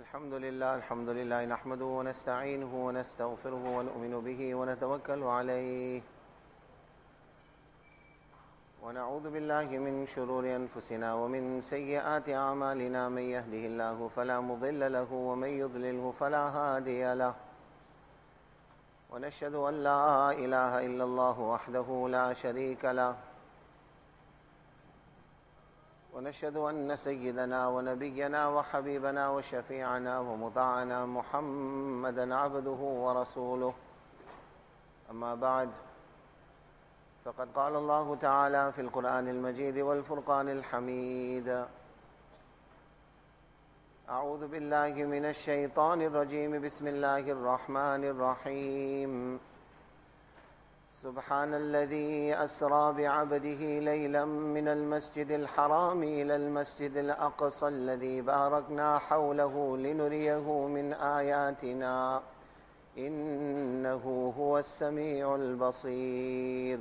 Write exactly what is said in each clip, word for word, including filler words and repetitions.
الحمد لله الحمد لله نحمده ونستعينه ونستغفره ونؤمن به ونتوكل عليه ونعوذ بالله من شرور أنفسنا ومن سيئات أعمالنا من يهده الله فلا مضل له ومن يضلله فلا هادي له ونشهد أن لا إله إلا الله وحده لا شريك له ونشهد أن سيدنا ونبينا وحبيبنا وشفيعنا ومطاعنا محمدا عبده ورسوله أما بعد فقد قال الله تعالى في القرآن المجيد والفرقان الحميد أعوذ بالله من الشيطان الرجيم بسم الله الرحمن الرحيم سبحان الذي أسرى بعبده ليلا من المسجد الحرام إلى المسجد الأقصى الذي باركنا حوله لنريه من آياتنا إنه هو السميع البصير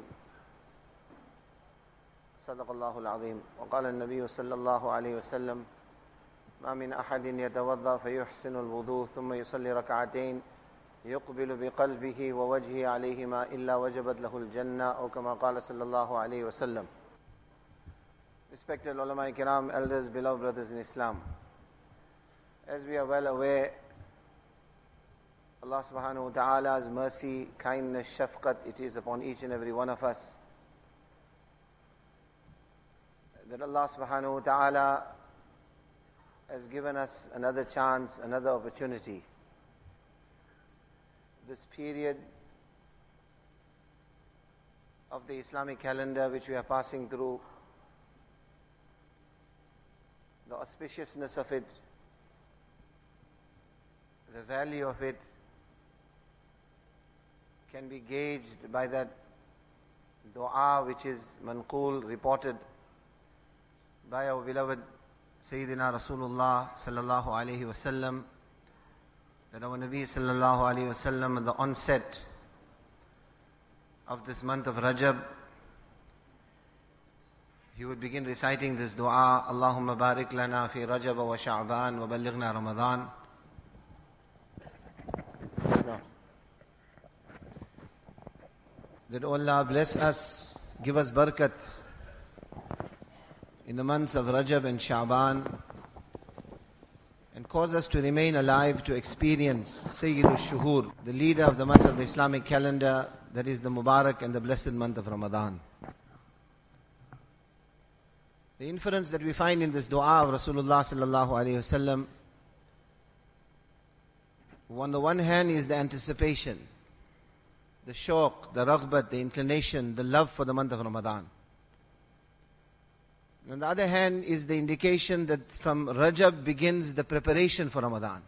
صدق الله العظيم وقال النبي صلى الله عليه وسلم ما من أحد يتوضأ فيحسن الوضوء ثم يصلي ركعتين يقبل بقلبه ووجهه عليهما إلا وجبت له الجنة أو كما قال صلى الله عليه وسلم. Respected ulama kiram, elders, beloved brothers in Islam, as we are well aware, Allah subhanahu wa ta'ala's mercy, kindness, shafqat, it is upon each and every one of us, that Allah subhanahu wa ta'ala has given us another chance, another opportunity. This period of the Islamic calendar which we are passing through, the auspiciousness of it, the value of it can be gauged by that dua which is manqul, reported by our beloved Sayyidina Rasulullah sallallahu alayhi wa sallam, that our Nabi sallallahu alayhi wa sallam at the onset of this month of Rajab, he would begin reciting this dua, Allahumma barik lana fi Rajab wa Sha'ban wa ballighna Ramadan. That Allah bless us, give us barakat in the months of Rajab and Sha'ban, and cause us to remain alive to experience Sayyidul Shuhur, the leader of the months of the Islamic calendar, that is the Mubarak and the blessed month of Ramadan. The inference that we find in this dua of Rasulullah sallallahu alayhi wasallam, on the one hand is the anticipation, the shauq, the raghbat, the inclination, the love for the month of Ramadan. On the other hand is the indication that from Rajab begins the preparation for Ramadan.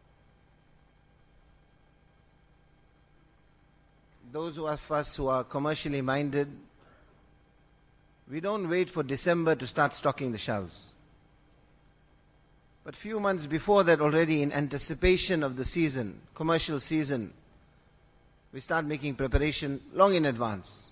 Those of us who are commercially minded, we don't wait for December to start stocking the shelves. But few months before that already, in anticipation of the season, commercial season, we start making preparation long in advance.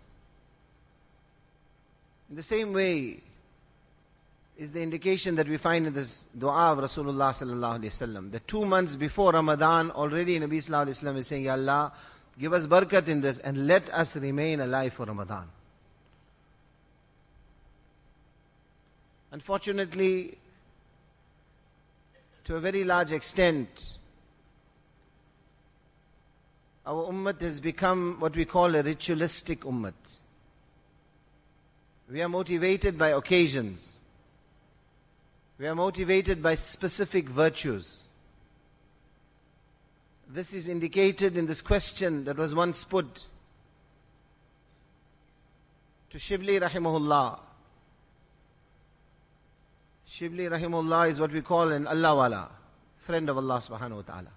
In the same way is the indication that we find in this dua of Rasulullah sallallahu alaihi wasallam. The two months before Ramadan, already Nabi sallallahu alaihi wasallam is saying, Ya Allah, give us barakat in this and let us remain alive for Ramadan. Unfortunately, to a very large extent, our ummah has become what we call a ritualistic ummah. We are motivated by occasions. We are motivated by specific virtues. This is indicated in this question that was once put to Shibli rahimahullah. Shibli rahimahullah is what we call an Allah wala, friend of Allah subhanahu wa ta'ala.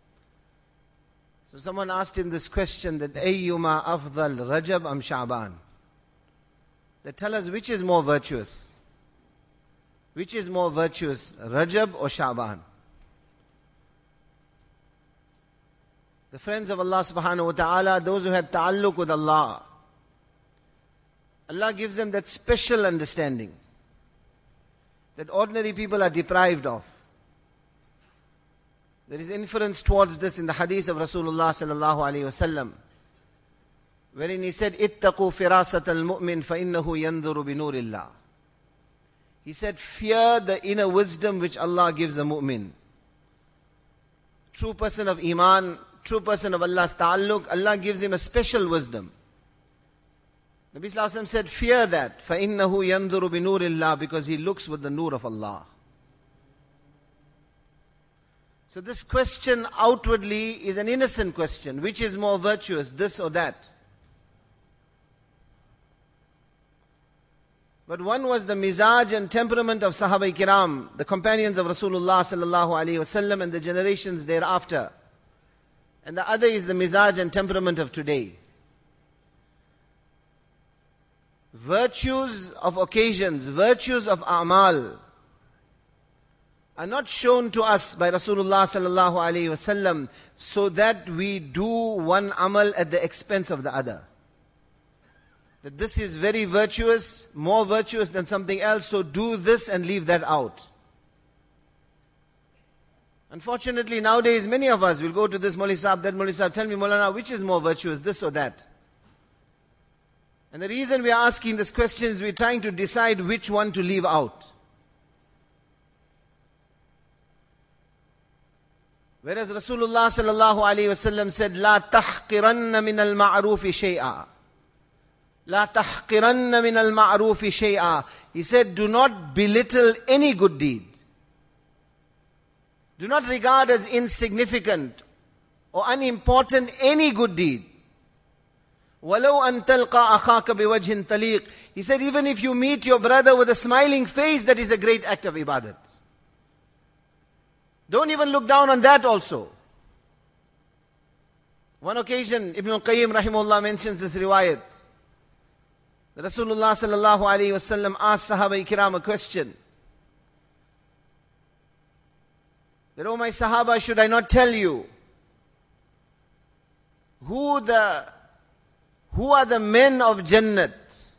So someone asked him this question, that Ayyuma afdal, Rajab am Sha'ban? That tell us which is more virtuous. Which is more virtuous, Rajab or Sha'ban? The friends of Allah subhanahu wa ta'ala, those who had ta'alluq with Allah, Allah gives them that special understanding that ordinary people are deprived of. There is inference towards this in the hadith of Rasulullah sallallahu alaihi wasallam, wherein he said, "Ittaqu firasat al-mu'min fa innahu yanzuru bi nurillah." He said, fear the inner wisdom which Allah gives a mu'min. True person of iman, true person of Allah's ta'alluq, Allah gives him a special wisdom. Nabi Sallallahu Alaihi Wasallam said, fear that, فَإِنَّهُ يَنْظُرُ بِنُورِ اللَّهِ, because he looks with the nur of Allah. So this question outwardly is an innocent question. Which is more virtuous, this or that? But one was the mizaj and temperament of Sahaba Kiram, the companions of Rasulullah sallallahu alaihi wasallam and the generations thereafter. And the other is the mizaj and temperament of today. Virtues of occasions, virtues of a'mal are not shown to us by Rasulullah sallallahu alaihi wasallam so that we do one amal at the expense of the other. That this is very virtuous, more virtuous than something else, so do this and leave that out. Unfortunately, nowadays many of us will go to this Maulvi Sahib, that Maulvi Sahib, tell me Maulana, which is more virtuous, this or that? And the reason we are asking this question is we are trying to decide which one to leave out. Whereas Rasulullah sallallahu alaihi wasallam said, "La tahqiranna min al-ma'rufi shay'a." La tahqiranna min al-ma'rufi shay'a. He said, do not belittle any good deed. Do not regard as insignificant or unimportant any good deed. وَلَوْ أَن تَلْقَى أَخَاكَ بِوَجْهٍ تَلِيقٍ. He said, even if you meet your brother with a smiling face, that is a great act of ibadat. Don't even look down on that also. One occasion, Ibn al-Qayyim rahimahullah mentions this riwayat. Rasulullah sallallahu alaihi wasallam asked Sahaba Kiram a question. That, oh my Sahaba, should I not tell you who the who are the men of Jannat?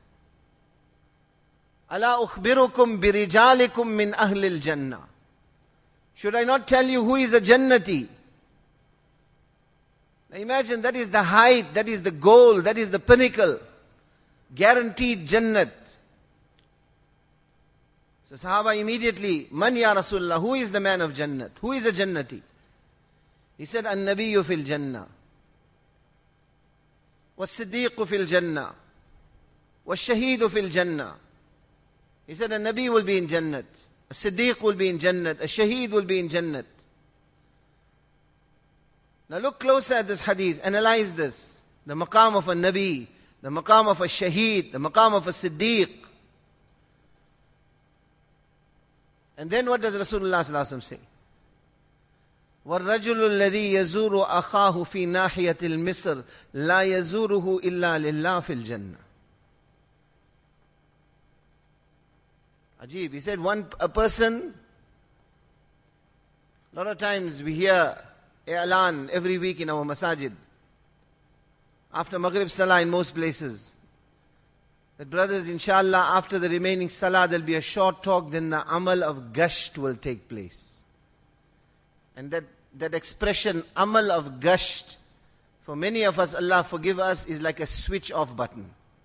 Ala ukhbirukum birijalikum min ahlil Jannah. Should I not tell you who is a Jannati? Now imagine, that is the height, that is the goal, that is the pinnacle. Guaranteed Jannat. So Sahaba immediately, Man ya Rasulullah, who is the man of Jannat? Who is a Jannati? He said, An-Nabiyyu fil Jannah. Was-Siddiqu fil Jannah. Was-Shaheedu fil Jannah. He said, a Nabi will be in Jannat. A Siddiq will be in Jannat. A Shaheed will be in Jannat. Now look closer at this hadith. Analyze this. The maqam of a Nabi, the maqam of a Shaheed, the maqam of a Siddiq. And then what does Rasulullah sallallahu alaihi wasallam say? وَالرَّجُلُ الَّذِي يَزُورُ أَخَاهُ فِي نَاحِيَةِ الْمِصْرِ لَا يَزُورُهُ إِلَّا لِلَّهِ فِي الْجَنَّةِ. Ajib, he said one a person, a lot of times we hear i'lan every week in our masajid. After Maghrib Salah in most places. That brothers, inshallah, after the remaining Salah there will be a short talk, then the amal of gasht will take place. And that, that expression, amal of gasht, for many of us, Allah forgive us, is like a switch off button.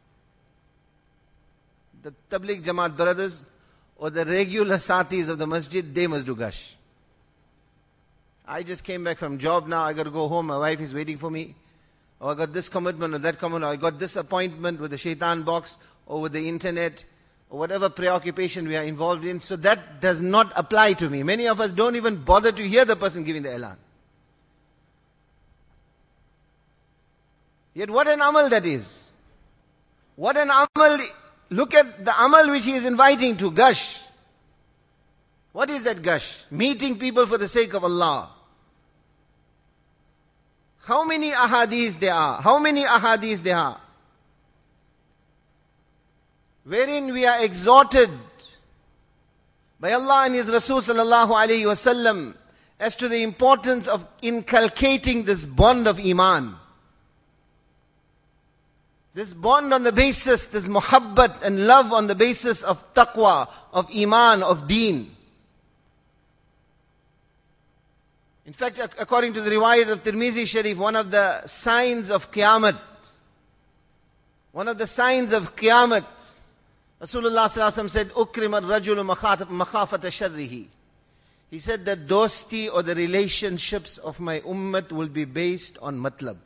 The Tabligh Jamaat brothers or the regular satis of the masjid, they must do gash. I just came back from job now, I got to go home, my wife is waiting for me. Or I got this commitment or that commitment, or I got this appointment with the shaitan box or with the internet or whatever preoccupation we are involved in. So that does not apply to me. Many of us don't even bother to hear the person giving the elan. Yet what an amal that is. What an amal. Look at the amal which he is inviting to, gush. What is that gush? Meeting people for the sake of Allah. How many ahadith there are? How many ahadith there are? Wherein we are exhorted by Allah and His Rasul sallallahu alayhi wasallam as to the importance of inculcating this bond of iman. This bond on the basis, this muhabbat and love on the basis of taqwa, of iman, of deen. In fact, according to the riwayat of Tirmizi Sharif, one of the signs of Qiyamah, one of the signs of Qiyamah, Rasulullah sallallahu alaihi wasallam said, "Ukrim ar-rajulu makhafata sharrihi." He said that dosti or the relationships of my ummah will be based on matlab.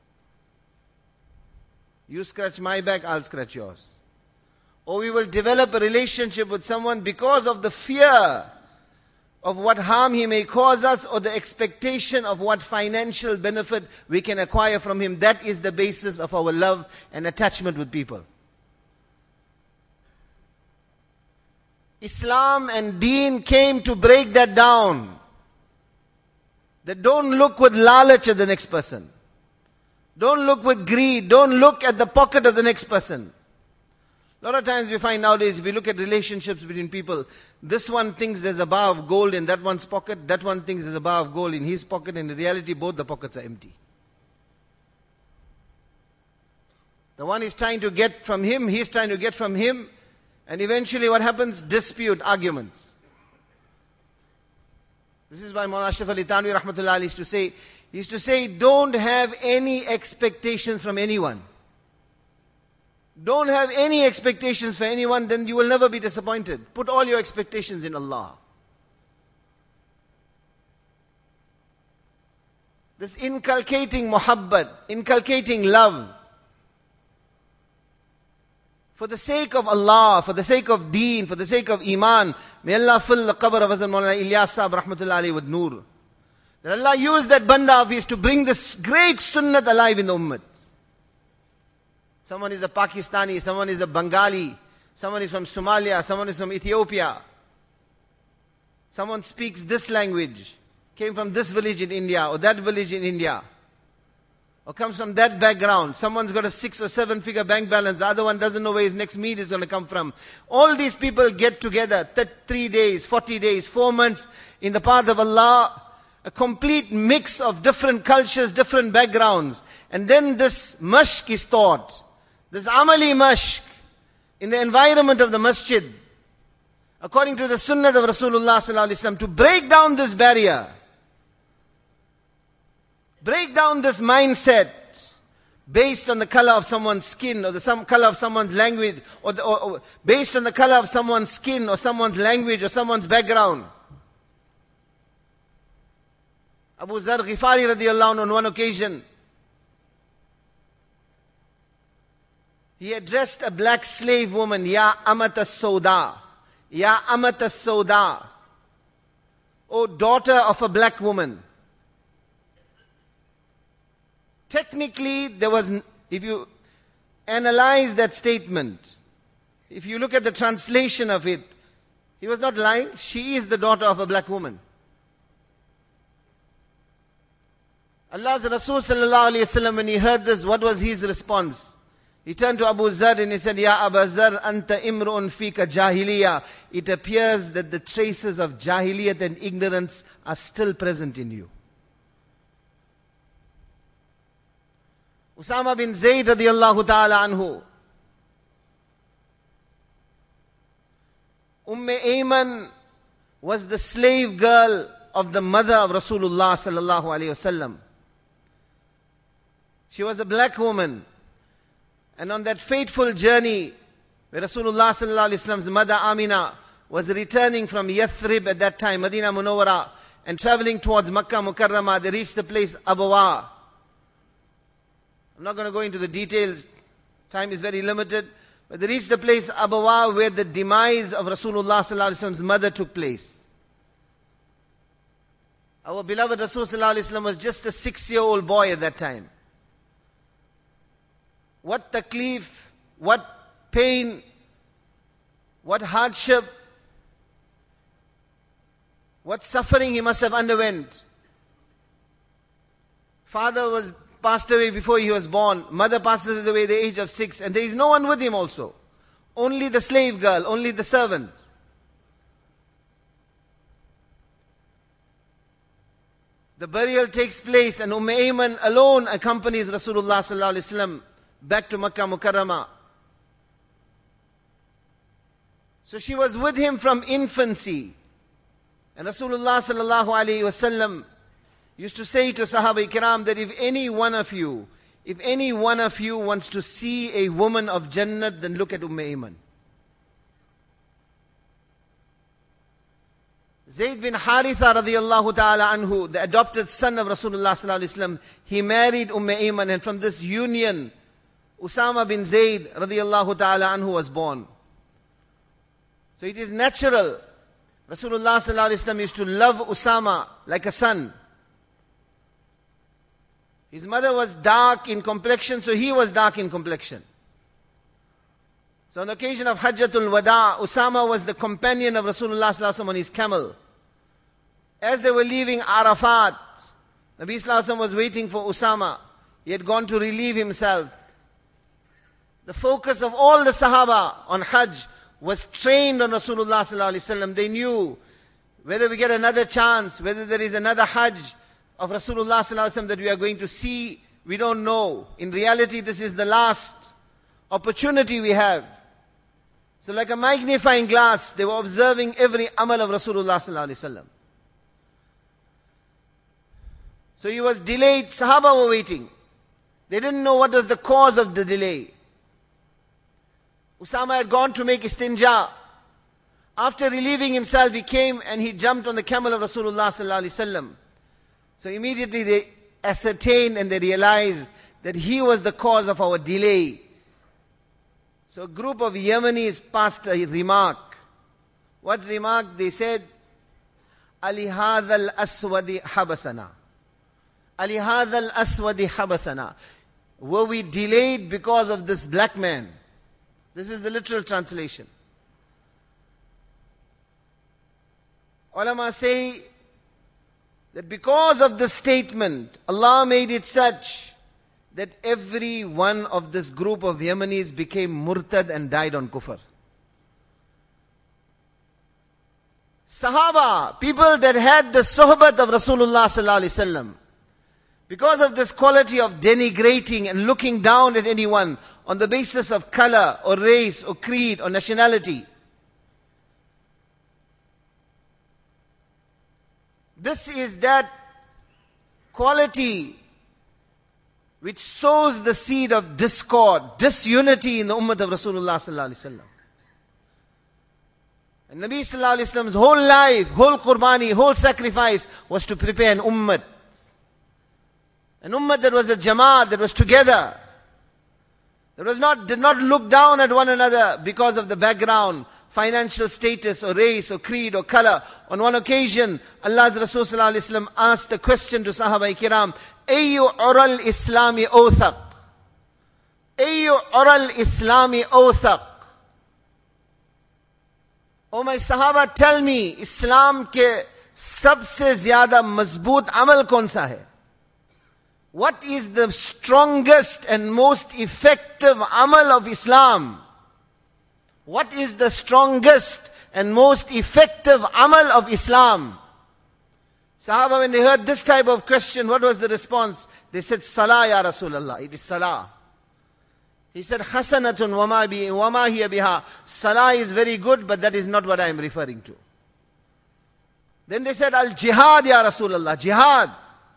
You scratch my back, I'll scratch yours. Or we will develop a relationship with someone because of the fear of what harm he may cause us or the expectation of what financial benefit we can acquire from him. That is the basis of our love and attachment with people. Islam and Deen came to break that down. That don't look with lalach at the next person. Don't look with greed. Don't look at the pocket of the next person. A lot of times we find nowadays, if we look at relationships between people, this one thinks there's a bar of gold in that one's pocket, that one thinks there's a bar of gold in his pocket, and in reality both the pockets are empty. The one is trying to get from him, he's trying to get from him, and eventually what happens? Dispute, arguments. This is why Mawlana Ashraf Ali Thanwi rahmatullah used to say, he used to say, don't have any expectations from anyone. Don't have any expectations for anyone, then you will never be disappointed. Put all your expectations in Allah. This inculcating muhabbat, inculcating love, for the sake of Allah, for the sake of Deen, for the sake of Iman, may Allah fill the qabr of Hazrat Maulana Ilyas Sahib rahmatullahi alayhi with nur. That Allah used that banda of his to bring this great sunnat alive in the ummah. Someone is a Pakistani, someone is a Bengali, someone is from Somalia, someone is from Ethiopia. Someone speaks this language, came from this village in India or that village in India, or comes from that background. Someone's got a six or seven figure bank balance, the other one doesn't know where his next meal is going to come from. All these people get together, three days, forty days, four months in the path of Allah, a complete mix of different cultures, different backgrounds. And then this mashq is taught. This amali mashq in the environment of the masjid, according to the sunnah of Rasulullah sallallahu alaihi wasallam, to break down this barrier, break down this mindset based on the color of someone's skin or the some color of someone's language, or, the, or, or based on the color of someone's skin or someone's language or someone's background. Abu Zar Ghifari radiallahu anhu on one occasion, he addressed a black slave woman, Ya Amat as-Sauda, Ya Amat as-Sauda, O daughter of a black woman. Technically, there was, if you analyze that statement, if you look at the translation of it, he was not lying. She is the daughter of a black woman. Allah's Rasul sallallahu alayhi wasallam, when he heard this, what was his response? He turned to Abu Zar and he said, Ya Abu Zar, anta imru'un fika jahiliya. It appears that the traces of jahiliyat and ignorance are still present in you. Usama bin Zayd radiyallahu ta'ala anhu, Umm Ayman was the slave girl of the mother of Rasulullah sallallahu alayhi wasallam. She was a black woman. And on that fateful journey, where Rasulullah sallallahu alayhi wasallam's mother Amina was returning from Yathrib at that time, Medina Munawwara, and traveling towards Makkah Mukarramah, they reached the place Abawa. I'm not going to go into the details, time is very limited, but they reached the place Abawa where the demise of Rasulullah sallallahu alayhi wasallam's mother took place. Our beloved Rasul sallallahu alayhi wasallam was just a six-year-old boy at that time. What taklif, what pain, what hardship, what suffering he must have underwent. Father was passed away before he was born. Mother passes away at the age of six, and there is no one with him also. Only the slave girl, only the servant. The burial takes place, and Umm Ayman alone accompanies Rasulullah sallallahu alaihi wasallam back to Makkah Mukarramah. So she was with him from infancy. And Rasulullah sallallahu alaihi wasallam, used to say to Sahaba Ikram that if any one of you, if any one of you wants to see a woman of Jannat, then look at Umm Ayman. Zayd bin Haritha radiyallahu ta'ala anhu, the adopted son of Rasulullah sallallahu alaihi wasallam, he married Umm Ayman, and from this union, Usama bin Zayd radiyallahu ta'ala anhu was born. So it is natural. Rasulullah sallallahu alaihi wasallam used to love Usama like a son. His mother was dark in complexion, so he was dark in complexion. So on the occasion of Hajjatul Wada, Usama was the companion of Rasulullah sallallahu alaihi wasallam on his camel. As they were leaving Arafat, Nabi sallallahu alaihi wasallam was waiting for Usama. He had gone to relieve himself. The focus of all the Sahaba on Hajj was trained on Rasulullah sallallahu alaihi wasallam. They knew whether we get another chance, whether there is another Hajj of Rasulullah sallallahu alaihi wasallam that we are going to see, we don't know. In reality, this is the last opportunity we have. So like a magnifying glass, they were observing every amal of Rasulullah sallallahu alaihi wasallam. So he was delayed, Sahaba were waiting. They didn't know what was the cause of the delay. Usama had gone to make istinja. After relieving himself, he came and he jumped on the camel of Rasulullah sallallahu alaihi wasallam. So immediately they ascertained and they realized that he was the cause of our delay. So a group of Yemenis passed a remark. What remark? They said, Ali hadha al-aswadi habasana. Ali hadha al-aswadi habasana. Were we delayed because of this black man? This is the literal translation. Ulama say that because of the statement, Allah made it such that every one of this group of Yemenis became murtad and died on kufr. Sahaba, people that had the sohbat of Rasulullah sallallahu alaihi wasallam, because of this quality of denigrating and looking down at anyone on the basis of color or race or creed or nationality, this is that quality which sows the seed of discord, disunity in the ummah of Rasulullah sallallahu alaihi wasallam. And Nabi sallallahu alaihi wasallam's whole life, whole qurbani, whole sacrifice was to prepare an ummah. An ummah that was a jamaat, that was together. That was not, did not look down at one another because of the background, financial status or race or creed or color. On one occasion, Allah's Rasul sallallahu alaihi wasallam asked a question to Sahaba Kiram, Ayyu ural islami awthaq? Ayyu ural islami awthaq? Oh my Sahaba, tell me, Islam ke sabse zyada mazboot amal kaun sa hai? What is the strongest and most effective amal of Islam? What is the strongest and most effective amal of Islam? Sahaba, when they heard this type of question, what was the response? They said, Salah ya Rasulallah. It is Salah. He said, Hasanatun wama bi wama hiya biha. Salah is very good, but that is not what I am referring to. Then they said, Al jihad ya Rasulallah. Jihad.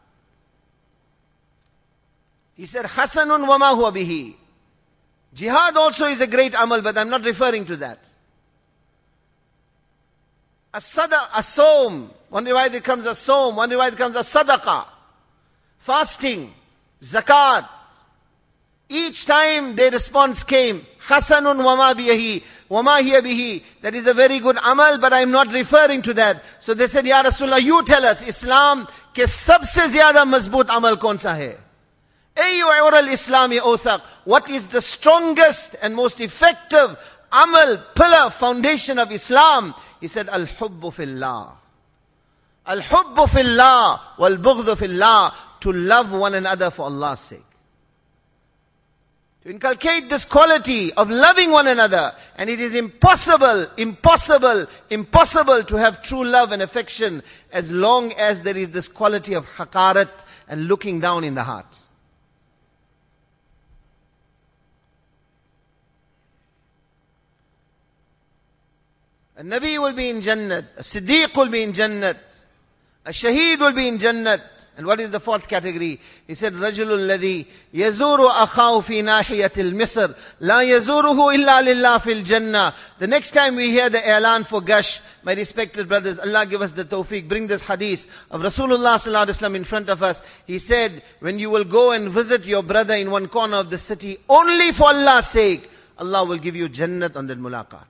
He said, Hasanun wama huwa bihi. Jihad also is a great amal, but I am not referring to that. As-sada, as-sawm. One riwayat it comes as sawm, one riwayat it comes as sadaqah. Fasting, zakat. Each time their response came, Hasanun wama bihi, wama hiya bihi. That is a very good amal, but I am not referring to that. So they said, Ya Rasulullah, you tell us, Islam ke sabse zyada mazboot amal kaun sa hai? Ayyu ural islami awthaq? What is the strongest and most effective amal, pillar, foundation of Islam? He said, Al-hubbu fillah. Al-hubbu fillah wal-bughdhu fillah. To love one another for Allah's sake. To inculcate this quality of loving one another. And it is impossible, impossible, impossible to have true love and affection as long as there is this quality of haqarat and looking down in the heart. A Nabi will be in Jannat, a Siddiq will be in Jannat, a Shaheed will be in Jannat, And what is the fourth category? He said, رَجُلُ الَّذِي يَزُورُ أَخَاهُ فِي نَاحِيَةِ الْمِصْرِ لَا يَزُورُهُ إِلَّا لِلَّهِ فِي الْجَنَّةِ. The next time we hear the I'lan for Gush, my respected brothers, Allah give us the tawfiq, bring this hadith of Rasulullah sallallahu alaihi wasallam in front of us. He said, when you will go and visit your brother in one corner of the city, only for Allah's sake, Allah will give you Jannat on that mulaqat.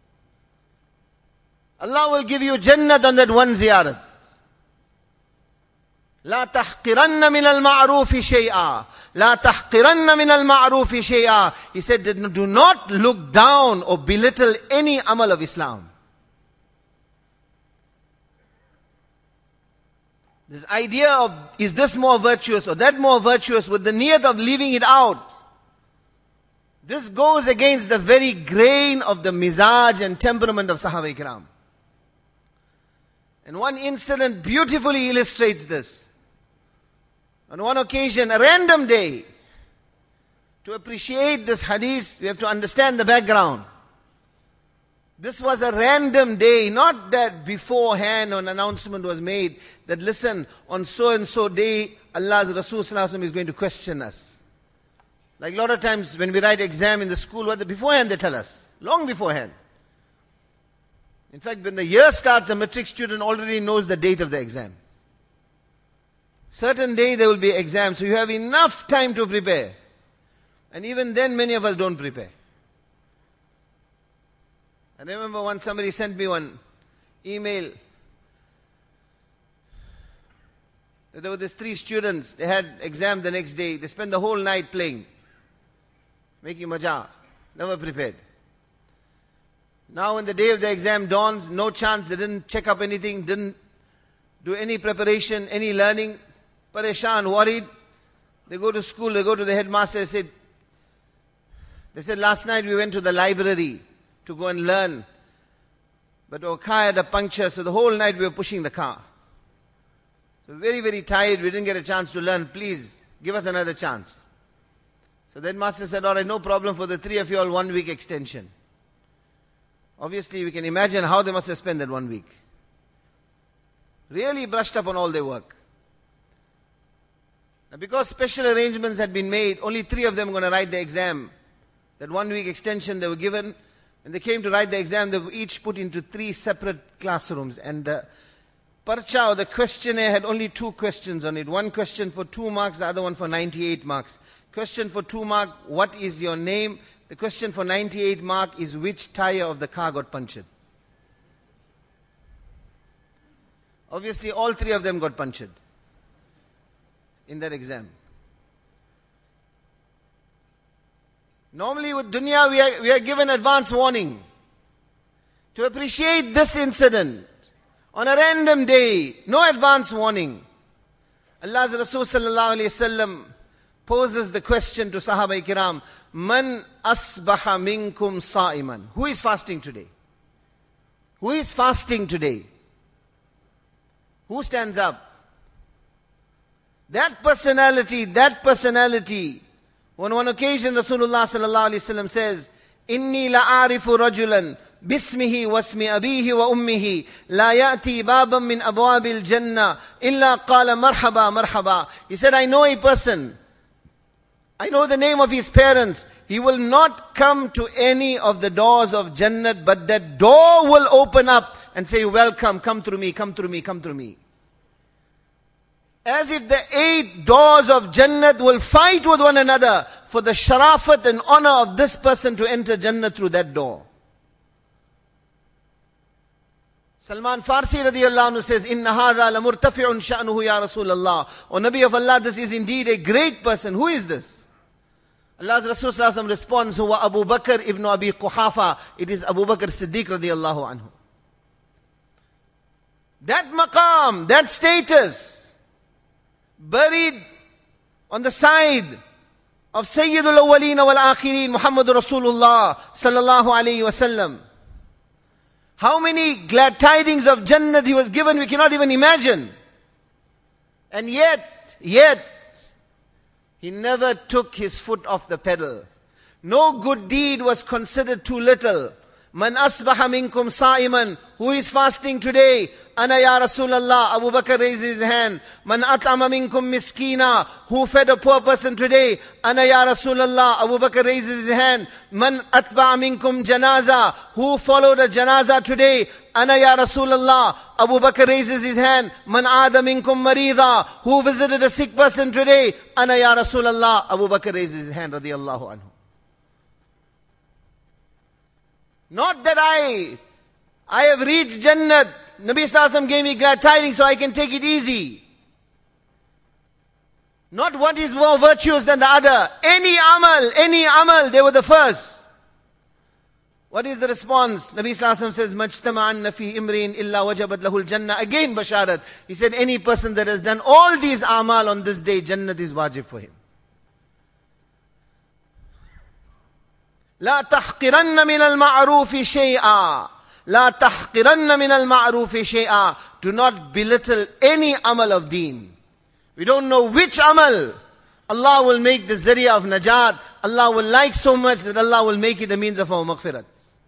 Allah will give you Jannat on that one ziyarat. لا تحقرن من المعروف شيئا لا تحقرن من المعروف شيئا. He said, do not look down or belittle any amal of Islam. This idea of, is this more virtuous or that more virtuous, with the niyat of leaving it out, this goes against the very grain of the mizaj and temperament of Sahaba Ikram. And one incident beautifully illustrates this. On one occasion, a random day, to appreciate this hadith, we have to understand the background. This was a random day, not that beforehand an announcement was made that, listen, on so and so day, Allah's Rasul sallallahu alaihi wasallam is going to question us. Like a lot of times when we write exam in the school, what the, beforehand they tell us, long beforehand. In fact, when the year starts, a matric student already knows the date of the exam. Certain day there will be exam, so you have enough time to prepare. And even then many of us don't prepare. I remember once somebody sent me one email. There were these three students, they had exam the next day. They spent the whole night playing, making maja, never prepared. Now when the day of the exam dawns, no chance, they didn't check up anything, didn't do any preparation, any learning. Pareshan, worried. They go to school, they go to the headmaster, they said, they said, last night we went to the library to go and learn. But our car had a puncture, so the whole night we were pushing the car. So very, very tired, we didn't get a chance to learn. Please, give us another chance. So the headmaster said, all right, no problem, for the three of you all, one week extension. Obviously, we can imagine how they must have spent that one week. Really brushed up on all their work. Now, because special arrangements had been made, only three of them were going to write the exam. That one week extension they were given. When they came to write the exam, they were each put into three separate classrooms. And the parcha, or the questionnaire, had only two questions on it. One question for two marks, the other one for ninety-eight marks. Question for two marks, what is your name? The question for ninety-eight marks is, which tire of the car got punctured? Obviously, all three of them got punctured in that exam. Normally with dunya we are, we are given advance warning. To appreciate this incident, on a random day, no advance warning, Allah's Rasul sallallahu alayhi wasallam poses the question to Sahaba Ikram, Man asbaha minkum sa'iman. Who is fasting today? Who is fasting today? Who stands up? That personality, that personality. On one occasion, Rasulullah sallallahu alaihi wasallam says, Inni la'arifu rajulan bismihi wasmi abihi wa ummihi la ya'ti baban min abwabil jannah illa qala marhaba marhaba. He said, I know a person. I know the name of his parents. He will not come to any of the doors of Jannat, but that door will open up and say, welcome, come through me, come through me, come through me. As if the eight doors of Jannat will fight with one another for the sharafat and honor of this person to enter Jannat through that door. Salman Farsi radiyallahu anhu says, Inna hadha la murtafi'un sha'nuhu ya Rasulallah. O Nabi of Allah, this is indeed a great person. Who is this? Allah's Rasul sallallahu alaihi wasallam responds, Huwa Abu Bakr ibn Abi Quhafa. It is Abu Bakr Siddiq radiyallahu anhu. That maqam, that status, buried on the side of Sayyidul Awwaleen wal Akhirin, Muhammadur Rasulullah sallallahu alayhi wasallam. How many glad tidings of Jannat he was given, we cannot even imagine. And yet, yet, he never took his foot off the pedal. No good deed was considered too little. Man asbaha minkum sa'iman. Who is fasting today? Ana ya Rasulallah. Abu Bakr raises his hand. Man at'ama minkum miskina. Who fed a poor person today? Ana ya Rasulallah. Abu Bakr raises his hand. Man atba'a minkum janaza. Who followed a janaza today? Ana ya Rasulallah. Abu Bakr raises his hand. Man aada minkum marida. Who visited a sick person today? Ana ya Rasulallah. Abu Bakr raises his hand. Radiyallahu anhu. Not that I, I have reached Jannat. Nabi Sallallahu Alaihi Wasallam gave me glad tidings so I can take it easy. Not what is more virtuous than the other. Any amal, any amal, they were the first. What is the response? Nabi Sallallahu Alaihi Wasallam says, Majtama'anna fi imrin illa wajabat lahul jannah. Again basharat. He said, any person that has done all these amal on this day, Jannat is wajib for him. La tahqiranna min al-ma'rufi shay'a. La tahqiranna min al-ma'rufi shay'a. Do not belittle any amal of deen. We don't know which amal Allah will make the zariya of najat. Allah will like so much that Allah will make it a means of our maghfirat.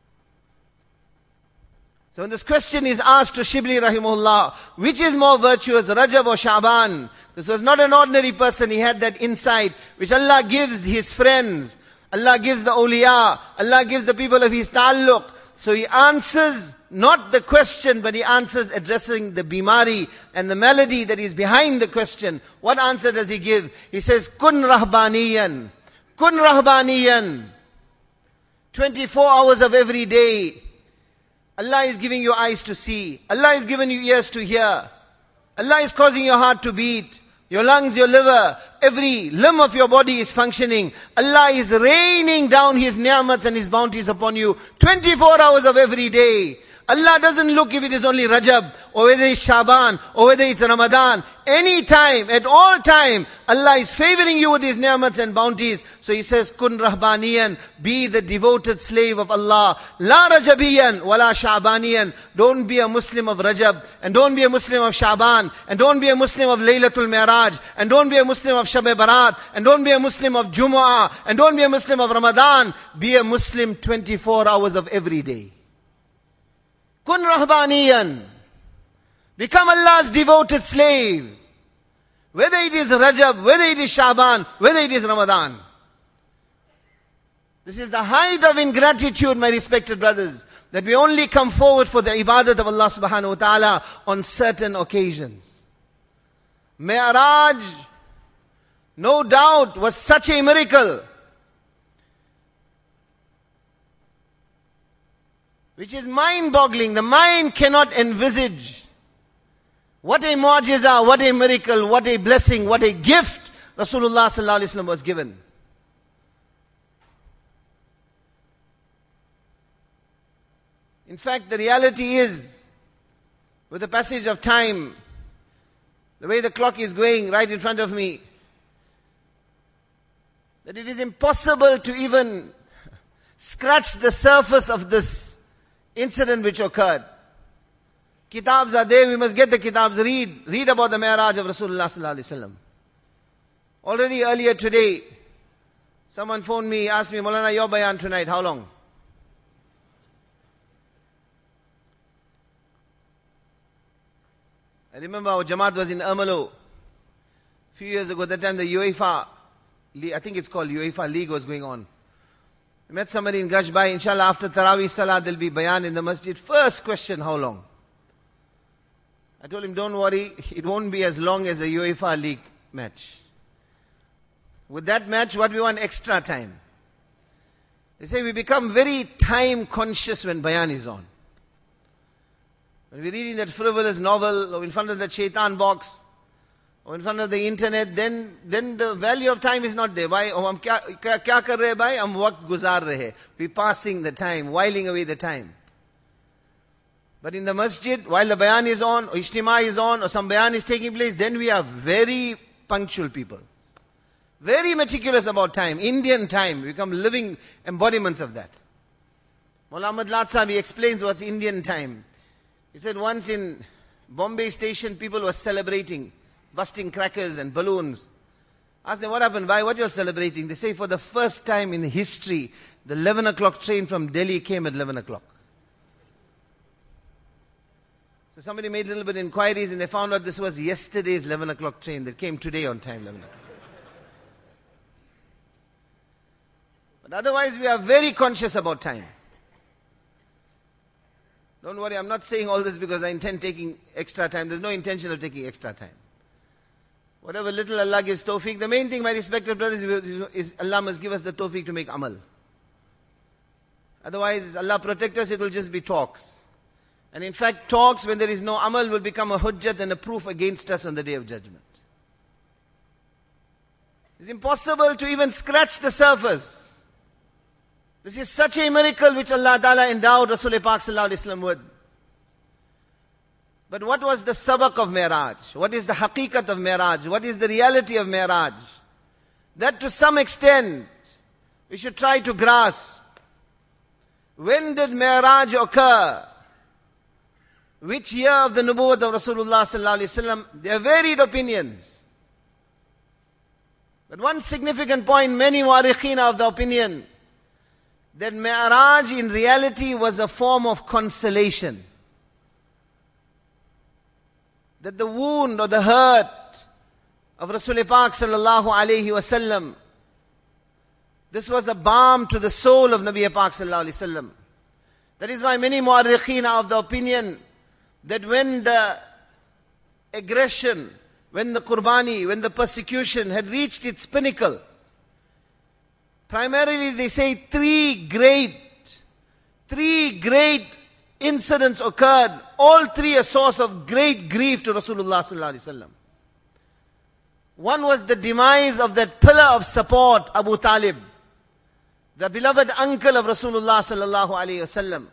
So when this question is asked to Shibli rahimahullah, which is more virtuous, Rajab or Sha'ban? This was not an ordinary person. He had that insight which Allah gives His friends. Allah gives the awliya. Allah gives the people of His ta'alluq. So He answers not the question, but He answers addressing the bimari and the malady that is behind the question. What answer does He give? He says, Kun rahbaniyan. Kun rahbaniyan. twenty-four hours of every day. Allah is giving you eyes to see. Allah is giving you ears to hear. Allah is causing your heart to beat. Your lungs, your liver, every limb of your body is functioning. Allah is raining down His ni'mats and His bounties upon you. twenty-four hours of every day. Allah doesn't look if it is only Rajab, or whether it's Shaban, or whether it's Ramadan. Any time, at all time, Allah is favoring you with His ni'mats and bounties. So He says, Kun rahbaniyan, be the devoted slave of Allah. La Rajabiyan, wala Sha'baniyan. Don't be a Muslim of Rajab, and don't be a Muslim of Shaban, and don't be a Muslim of Laylatul Mi'raj, and don't be a Muslim of Shab Barat, and don't be a Muslim of Jumu'ah, and don't be a Muslim of Ramadan. Be a Muslim twenty-four hours of every day. Kun rahbaniyan. Become Allah's devoted slave. Whether it is Rajab, whether it is Shaban, whether it is Ramadan. This is the height of ingratitude, my respected brothers, that we only come forward for the ibadat of Allah subhanahu wa ta'ala on certain occasions. Mi'raj, no doubt, was such a miracle, which is mind-boggling. The mind cannot envisage. What a mu'jiza, what a miracle, what a blessing, what a gift Rasulullah sallallahu alaihi wasallam was given. In fact, the reality is, with the passage of time, the way the clock is going right in front of me, that it is impossible to even scratch the surface of this incident which occurred. Kitabs are there, we must get the kitabs, read, read about the Mi'raj of Rasulullah sallallahu alaihi wasallam. Already earlier today, someone phoned me, asked me, Maulana, your bayan tonight, how long? I remember our Jamaat was in Ermelo. A few years ago, that time the UEFA, I think it's called UEFA League was going on. I met somebody in Gashbai, inshallah after Taraweeh Salah, there'll be bayan in the masjid. First question, how long? I told him, don't worry, it won't be as long as a UEFA League match. With that match, what we want? Extra time. They say we become very time conscious when bayan is on. When we're reading that frivolous novel, or in front of the shaitan box, or in front of the internet, then then the value of time is not there. Why? Oh, hum kya, kya, kya kar rahe bhai? Hum waqt guzar rahe. We're passing the time, whiling away the time. But in the masjid, while the bayan is on, or ijtima is on, or some bayan is taking place, then we are very punctual people. Very meticulous about time. Indian time. We become living embodiments of that. Mullah Ahmad Lat Sahib, he explains what's Indian time. He said once in Bombay station, people were celebrating, busting crackers and balloons. Asked them, what happened? Why? What you're celebrating? They say, for the first time in history, the eleven o'clock train from Delhi came at eleven o'clock. So So somebody made a little bit of inquiries and they found out this was yesterday's eleven o'clock train that came today on time, eleven o'clock. But otherwise we are very conscious about time. Don't worry, I'm not saying all this because I intend taking extra time. There's no intention of taking extra time. Whatever little Allah gives tawfiq, the main thing, my respected brothers, is Allah must give us the tawfiq to make amal. Otherwise, Allah protect us, it will just be talks. And in fact, talks when there is no amal will become a hujjat and a proof against us on the day of judgment. It's impossible to even scratch the surface. This is such a miracle which Allah Ta'ala endowed Rasulullah Pak Sallallahu Alaihi Wasallam with. But what was the sabak of Mi'raj? What is the haqiqat of Mi'raj? What is the reality of Mi'raj? That to some extent, we should try to grasp. When did Mi'raj occur? Which year of the nubuwwat of Rasulullah Sallallahu Alaihi Wasallam? There are varied opinions. But one significant point, many mu'arrikheen are of the opinion that Mi'raj in reality was a form of consolation. That the wound or the hurt of Rasulullah Pak Sallallahu Alaihi Wasallam, this was a balm to the soul of Nabi Pak Sallallahu Alaihi Wasallam. That is why many mu'arrikheen are of the opinion that when the aggression, when the qurbani, when the persecution had reached its pinnacle, primarily they say three great, three great incidents occurred, all three a source of great grief to Rasulullah Sallallahu Alaihi Wasallam. One was the demise of that pillar of support, Abu Talib, the beloved uncle of Rasulullah Sallallahu Alaihi Wasallam.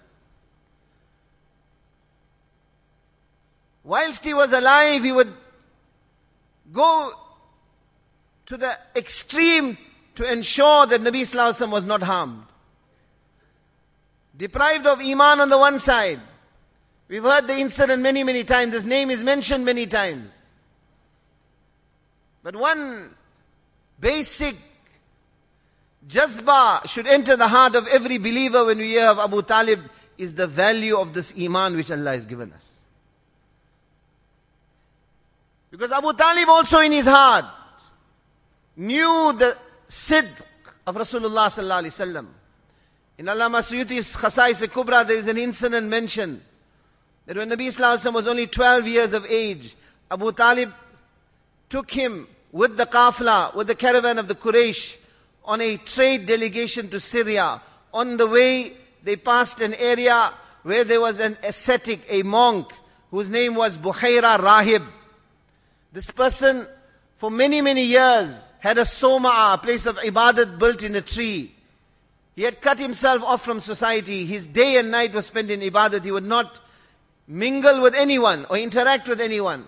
Whilst he was alive, he would go to the extreme to ensure that Nabi Sallallahu Alaihi Wasallam was not harmed. Deprived of Iman on the one side. We've heard the incident many, many times. This name is mentioned many times. But one basic jazba should enter the heart of every believer when we hear of Abu Talib is the value of this Iman which Allah has given us. Because Abu Talib also in his heart knew the sidq of Rasulullah Sallallahu Alaihi Wasallam. In Allama Suyuti's Khasais Kubra, there is an incident mentioned that when Nabi Sallallahu Alaihi Wasallam was only twelve years of age, Abu Talib took him with the qafla, with the caravan of the Quraysh, on a trade delegation to Syria. On the way, they passed an area where there was an ascetic, a monk, whose name was Buhaira Rahib. This person, for many, many years, had a soma, a place of ibadat built in a tree. He had cut himself off from society. His day and night was spent in ibadat. He would not mingle with anyone or interact with anyone.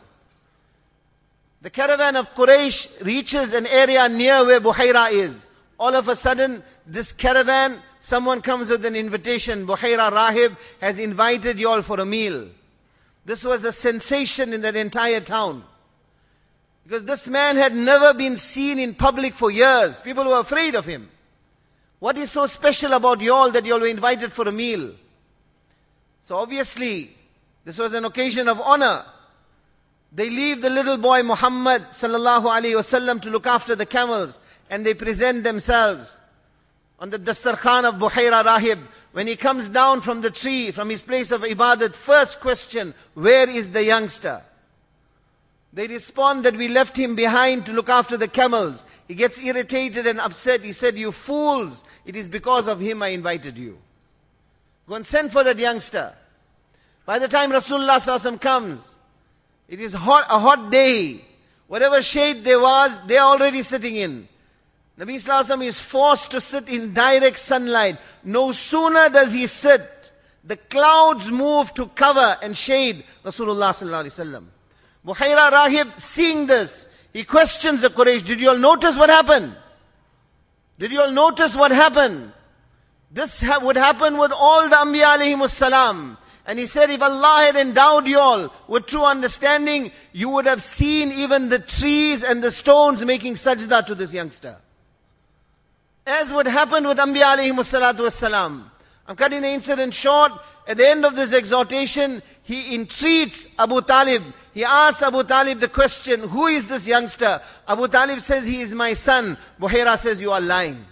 The caravan of Quraysh reaches an area near where Buhaira is. All of a sudden, this caravan, someone comes with an invitation. Buhaira Rahib has invited you all for a meal. This was a sensation in that entire town. Because this man had never been seen in public for years. People were afraid of him. What is so special about you all that you all were invited for a meal? So obviously, this was an occasion of honor. They leave the little boy Muhammad Sallallahu Alaihi Wasallam to look after the camels, and they present themselves on the dastarkhan of Buhaira Rahib. When he comes down from the tree, from his place of ibadat, first question, where is the youngster? They respond that we left him behind to look after the camels. He gets irritated and upset. He said, you fools, it is because of him I invited you. Go and send for that youngster. By the time Rasulullah Sallallahu Alaihi Wasallam comes, it is hot, a hot day. Whatever shade there was, they are already sitting in. Nabi Sallallahu Alaihi Wasallam is forced to sit in direct sunlight. No sooner does he sit, the clouds move to cover and shade Rasulullah Sallallahu Alaihi Wasallam. Buhaira Rahib, seeing this, he questions the Quraysh, did you all notice what happened? Did you all notice what happened? This ha would happen with all the Anbiya alayhimus salam. And he said, if Allah had endowed you all with true understanding, you would have seen even the trees and the stones making sajda to this youngster. As would happen with Anbiya alayhimus salatu wassalam. I'm cutting the incident short. at the end of this exhortation, he entreats Abu Talib. He asks Abu Talib the question, who is this youngster? Abu Talib says, he is my son. Buhaira says, you are lying.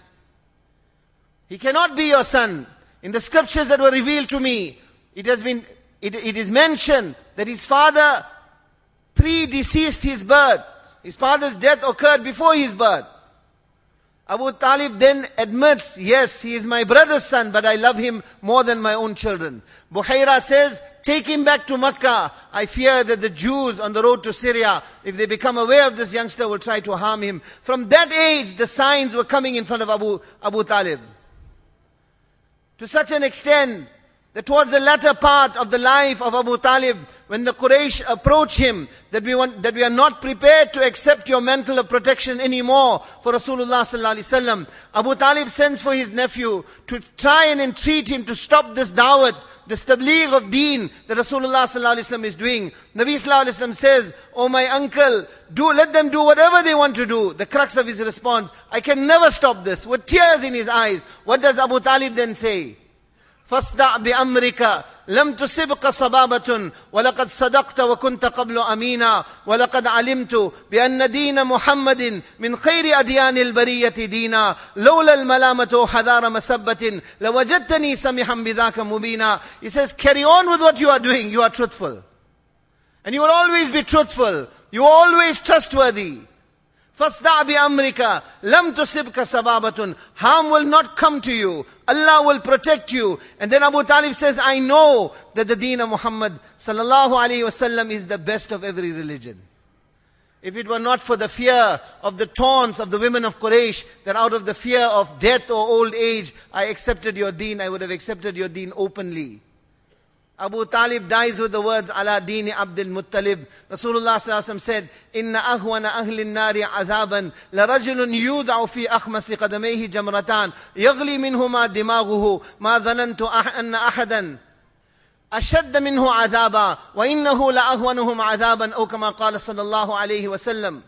He cannot be your son. In the scriptures that were revealed to me, it has been, it, it is mentioned that his father predeceased his birth. His father's death occurred before his birth. Abu Talib then admits, yes, he is my brother's son, but I love him more than my own children. Buhaira says, take him back to Makkah. I fear that the Jews on the road to Syria, if they become aware of this youngster, will try to harm him. From that age, the signs were coming in front of Abu, Abu Talib. To such an extent that towards the latter part of the life of Abu Talib, when the Quraysh approach him, that we want, that we are not prepared to accept your mantle of protection anymore for Rasulullah sallallahu alaihi wasallam, Abu Talib sends for his nephew to try and entreat him to stop this da'wat, this tabligh of deen that Rasulullah sallallahu alaihi wasallam is doing. Nabi sallallahu alaihi wasallam says, oh my uncle, do let them do whatever they want to do. The crux of his response, I can never stop this. With tears in his eyes, what does Abu Talib then say? فاصدع بأمرك لم تصبك صبابة ولقد صدقت وكنت قبل أمينا ولقد علمت بأن دين محمد من خير أديان البرية دينا لولا الملامة حذار مسبة لوجدتني سمحا بذاك مبينا. He says, carry on with what you are doing. You are truthful. And you will always be truthful. You are always trustworthy. فَاسْدَعْ بِأَمْرِكَ لَمْ تُصِبْكَ سَبَابَةٌ. Harm will not come to you. Allah will protect you. And then Abu Talib says, I know that the deen of Muhammad sallallahu alayhi wasallam is the best of every religion. If it were not for the fear of the taunts of the women of Quraysh, that out of the fear of death or old age, I accepted your deen, I would have accepted your deen openly. Abu Talib dies with the words, Ala Dini Abdul Muttalib. Rasulullah sallallahu alaihi wasallam said, Inna ahwana ahli nari azaban, la rajulun yud'u fi akhmasi qadamayhi jamratan, yaghli minhuma dimaghuhu, ma dhanantu anna ahadan ashadda minhu azaba, wa innahu la ahwanuhum azaban, aw kama qala sallallahu alayhi wasallam.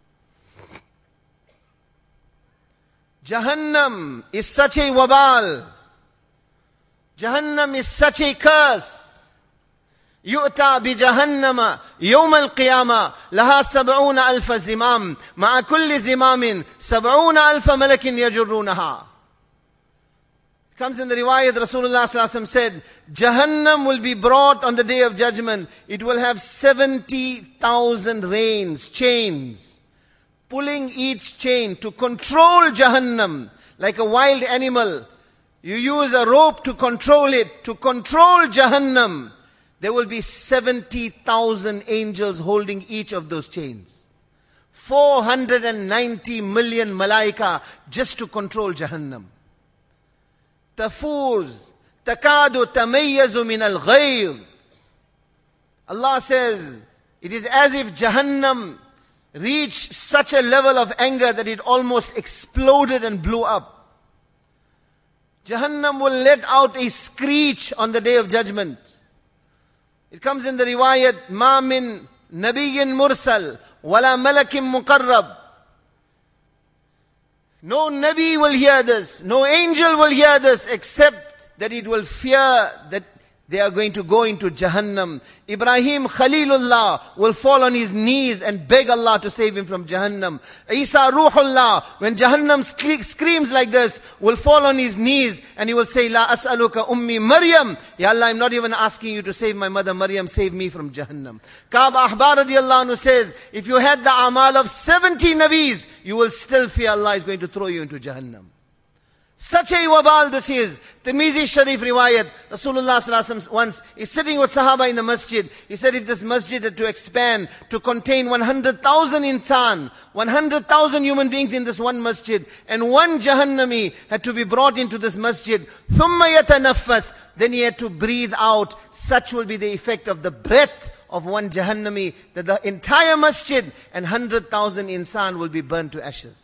Jahannam is such a wabal. Jahannam is such a curse. يؤتى بجهنم يوم القيامة لها سبعون ألف زمام مع كل زمام سبعون ألف ملك يجرونها. It comes in the riwayat, Rasulullah sallallahu alaihi wasallam said, Jahannam will be brought on the day of judgment. It will have seventy thousand reins, chains, pulling each chain to control Jahannam like a wild animal. You use a rope to control it, to control Jahannam. There will be seventy thousand angels holding each of those chains. four hundred ninety million malaika just to control Jahannam. Tafuz, takadu tamayyazu min al-ghayr. Allah says, it is as if Jahannam reached such a level of anger that it almost exploded and blew up. Jahannam will let out a screech on the day of judgment. It comes in the riwayat, Ma min nabiyyin mursal, wala malakim muqarrab. No Nabi will hear this, no angel will hear this, except that it will fear that they are going to go into Jahannam. Ibrahim Khalilullah will fall on his knees and beg Allah to save him from Jahannam. Isa Ruhullah, when Jahannam sc- screams like this, will fall on his knees and he will say, La as'aluka ummi Maryam. Ya Allah, I'm not even asking you to save my mother Maryam, save me from Jahannam. Ka'b Ahbar radiyallahu anhu says, if you had the amal of seventy Nabis, you will still fear Allah is going to throw you into Jahannam. Such a wabal this is. Tirmizi Sharif riwayat, Rasulullah sallallahu alaihi wasallam once is sitting with Sahaba in the masjid. He said, if this masjid had to expand to contain one hundred thousand insan, one hundred thousand human beings in this one masjid, and one Jahannami had to be brought into this masjid, thumma yatanaffas, then he had to breathe out. Such will be the effect of the breath of one Jahannami, that the entire masjid and one hundred thousand insan will be burned to ashes.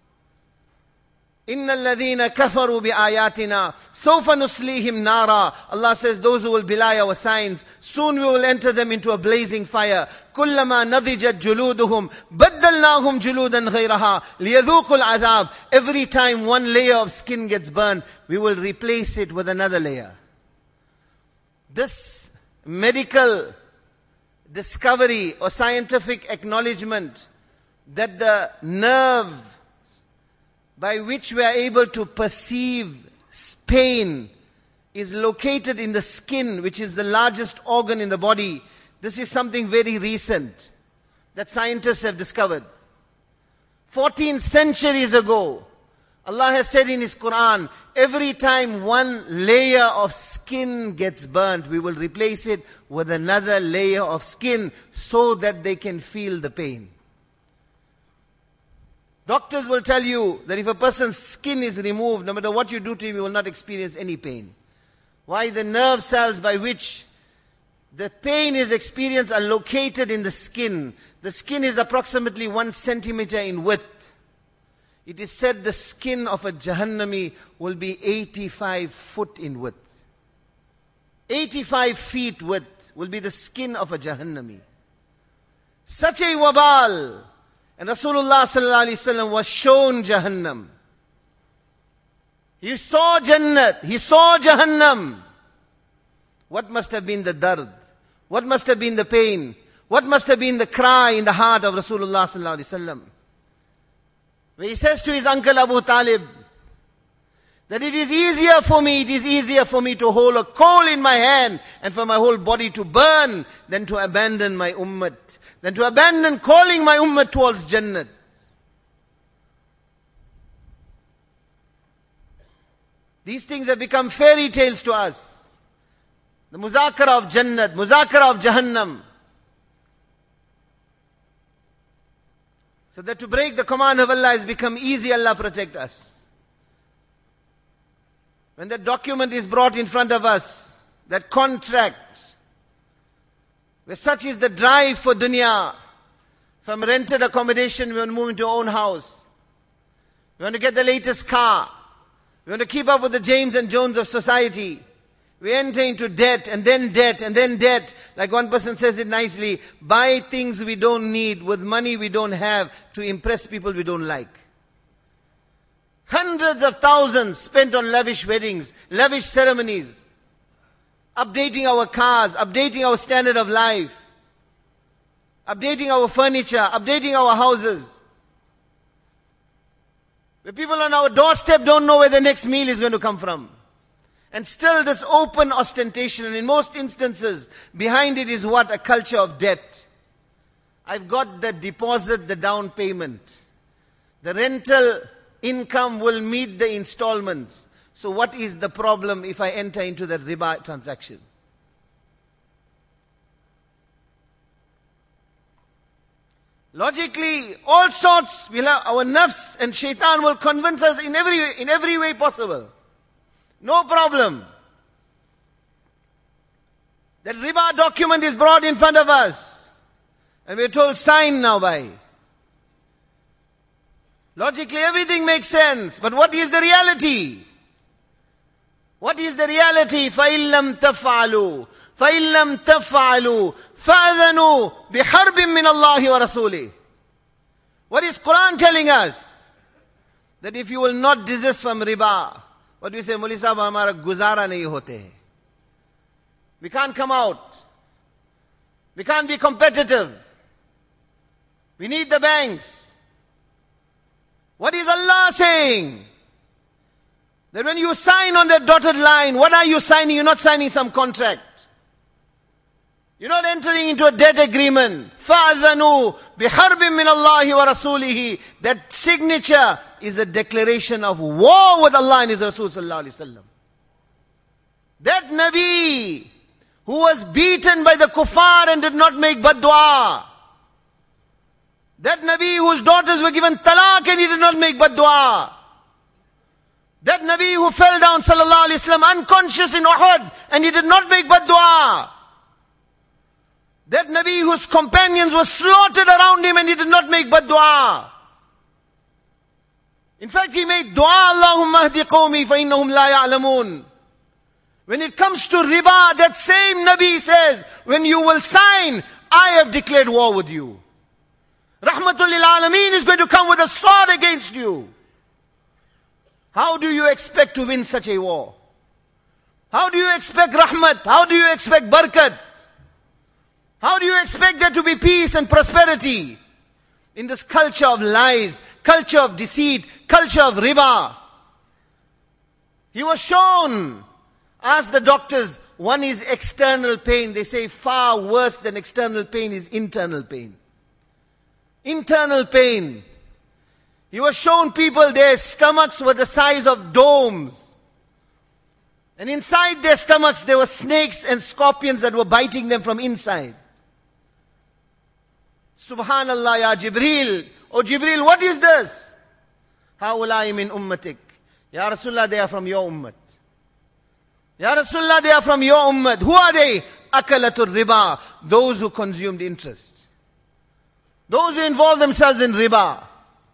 Inna alladhina kafaru bi ayatina sawfa nuslihim nara. Allah says, those who will belie our signs, soon we will enter them into a blazing fire. Kullama nadijat juluduhum baddalnahum juludan ghayraha liyadhuqul adhab. Every time one layer of skin gets burned, we will replace it with another layer. This medical discovery or scientific acknowledgement that the nerve by which we are able to perceive pain is located in the skin, which is the largest organ in the body. This is something very recent that scientists have discovered. fourteen centuries ago, Allah has said in His Quran, every time one layer of skin gets burnt, we will replace it with another layer of skin so that they can feel the pain. Doctors will tell you that if a person's skin is removed, no matter what you do to him, he will not experience any pain. Why? The nerve cells by which the pain is experienced are located in the skin. The skin is approximately one centimeter in width. It is said the skin of a Jahannami will be eighty-five foot in width. eighty-five feet width will be the skin of a Jahannami. Such a wabal. And Rasulullah sallallahu alaihi wasallam was shown Jahannam. He saw Jannat. He saw Jahannam. What must have been the dard? What must have been the pain? What must have been the cry in the heart of Rasulullah sallallahu alaihi wasallam? Where he says to his uncle Abu Talib, that it is easier for me, it is easier for me to hold a coal in my hand and for my whole body to burn than to abandon my ummat, than to abandon calling my ummat towards Jannat. These things have become fairy tales to us. The muzakara of Jannat, muzakara of Jahannam. So that to break the command of Allah has become easy. Allah protect us. When that document is brought in front of us, that contract, where such is the drive for dunya, from rented accommodation, we want to move into our own house. We want to get the latest car. We want to keep up with the James and Jones of society. We enter into debt and then debt and then debt. Like one person says it nicely, buy things we don't need with money we don't have to impress people we don't like. Hundreds of thousands spent on lavish weddings, lavish ceremonies, updating our cars, updating our standard of life, updating our furniture, updating our houses. Where people on our doorstep don't know where the next meal is going to come from. And still this open ostentation, and in most instances, behind it is what? A culture of debt. I've got the deposit, the down payment. The rental income will meet the installments. So what is the problem if I enter into the riba transaction? Logically, all sorts, we'll have, our nafs and shaitan will convince us in every, in every way possible. No problem. That riba document is brought in front of us. And we're told, sign now by. Logically, everything makes sense. But what is the reality? What is the reality? فَإِن لَمْ تَفْعَلُوا فَإِن لَمْ تَفْعَلُوا فَأَذَنُوا بِحَرْبٍ مِّنَ اللَّهِ وَرَسُولِهِ. What is Quran telling us? That if you will not desist from riba, what do we say? Moli sahab, hamara guzara nahi hote hai. We can't come out. We can't be competitive. We need the banks. What is Allah saying? That when you sign on that dotted line, what are you signing? You're not signing some contract. You're not entering into a debt agreement. فَأَذَنُوا بِحَرْبٍ مِّنَ اللَّهِ وَرَسُولِهِ. That signature is a declaration of war with Allah and His Rasul sallallahu alaihi wasallam. That Nabi who was beaten by the kuffar and did not make bad dua. That Nabi whose daughters were given talaq and he did not make bad dua. That Nabi who fell down sallallahu alaihi wasallam unconscious in Uhud and he did not make bad dua. That Nabi whose companions were slaughtered around him and he did not make bad dua. In fact, he made dua, Allahumma hdi qawmi fa innahum la ya'lamun. When it comes to riba, that same Nabi says, when you will sign, I have declared war with you. Rahmatul lil Alameen is going to come with a sword against you. How do you expect to win such a war? How do you expect rahmat? How do you expect barakat? How do you expect there to be peace and prosperity in this culture of lies, culture of deceit, culture of riba? He was shown. Ask the doctors, one is external pain. They say far worse than external pain is internal pain. Internal pain. He was shown people, their stomachs were the size of domes. And inside their stomachs there were snakes and scorpions that were biting them from inside. Subhanallah ya Jibreel. Oh Jibreel, what is this? Haulai min ummatik. Ya Rasulullah, they are from your ummah. Ya Rasulullah, they are from your ummah. Who are they? Akalatul riba. Those who consumed interest. Those who involve themselves in riba.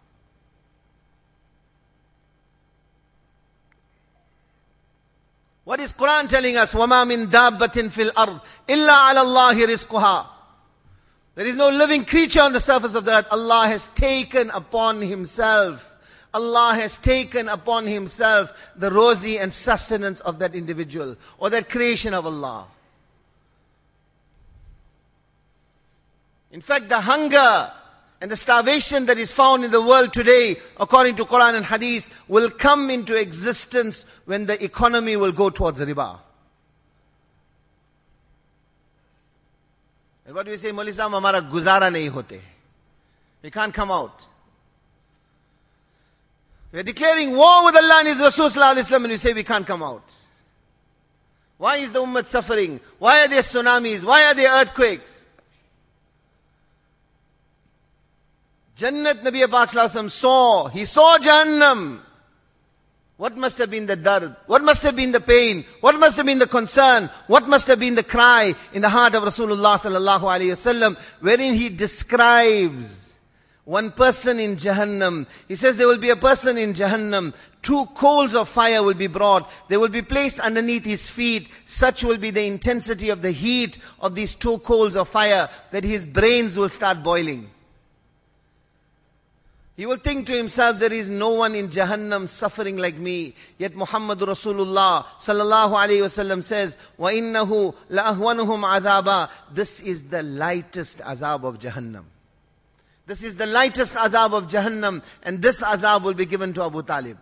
What is Quran telling us? وَمَا مِن دَابَّةٍ فِي الْأَرْضِ إِلَّا عَلَى اللَّهِ رِزْقُهَا. There is no living creature on the surface of the earth. Allah has taken upon Himself Allah has taken upon Himself the rosy and sustenance of that individual or that creation of Allah. In fact, the hunger and the starvation that is found in the world today, according to Quran and Hadith, will come into existence when the economy will go towards riba. And what do we say? Maulvi Sahab, hamara guzara nahi hote. We can't come out. We are declaring war with Allah and His Rasul Sallallahu Alaihi Wasallam, and we say we can't come out. Why is the ummah suffering? Why are there tsunamis? Why are there earthquakes? Jannat Nabi Pak Sallallahu Alaihi Wasallam saw. He saw Jahannam. What must have been the dard? What must have been the pain? What must have been the concern? What must have been the cry in the heart of Rasulullah Sallallahu Alaihi Wasallam, wherein he describes one person in Jahannam. He says there will be a person in Jahannam. Two coals of fire will be brought. They will be placed underneath his feet. Such will be the intensity of the heat of these two coals of fire that his brains will start boiling. He will think to himself, there is no one in Jahannam suffering like me. Yet Muhammadur Rasulullah Sallallahu Alaihi Wasallam says, وَإِنَّهُ لَأَهْوَنُهُمْ عَذَابًا. This is the lightest azab of Jahannam. This is the lightest azab of Jahannam, and this azab will be given to Abu Talib.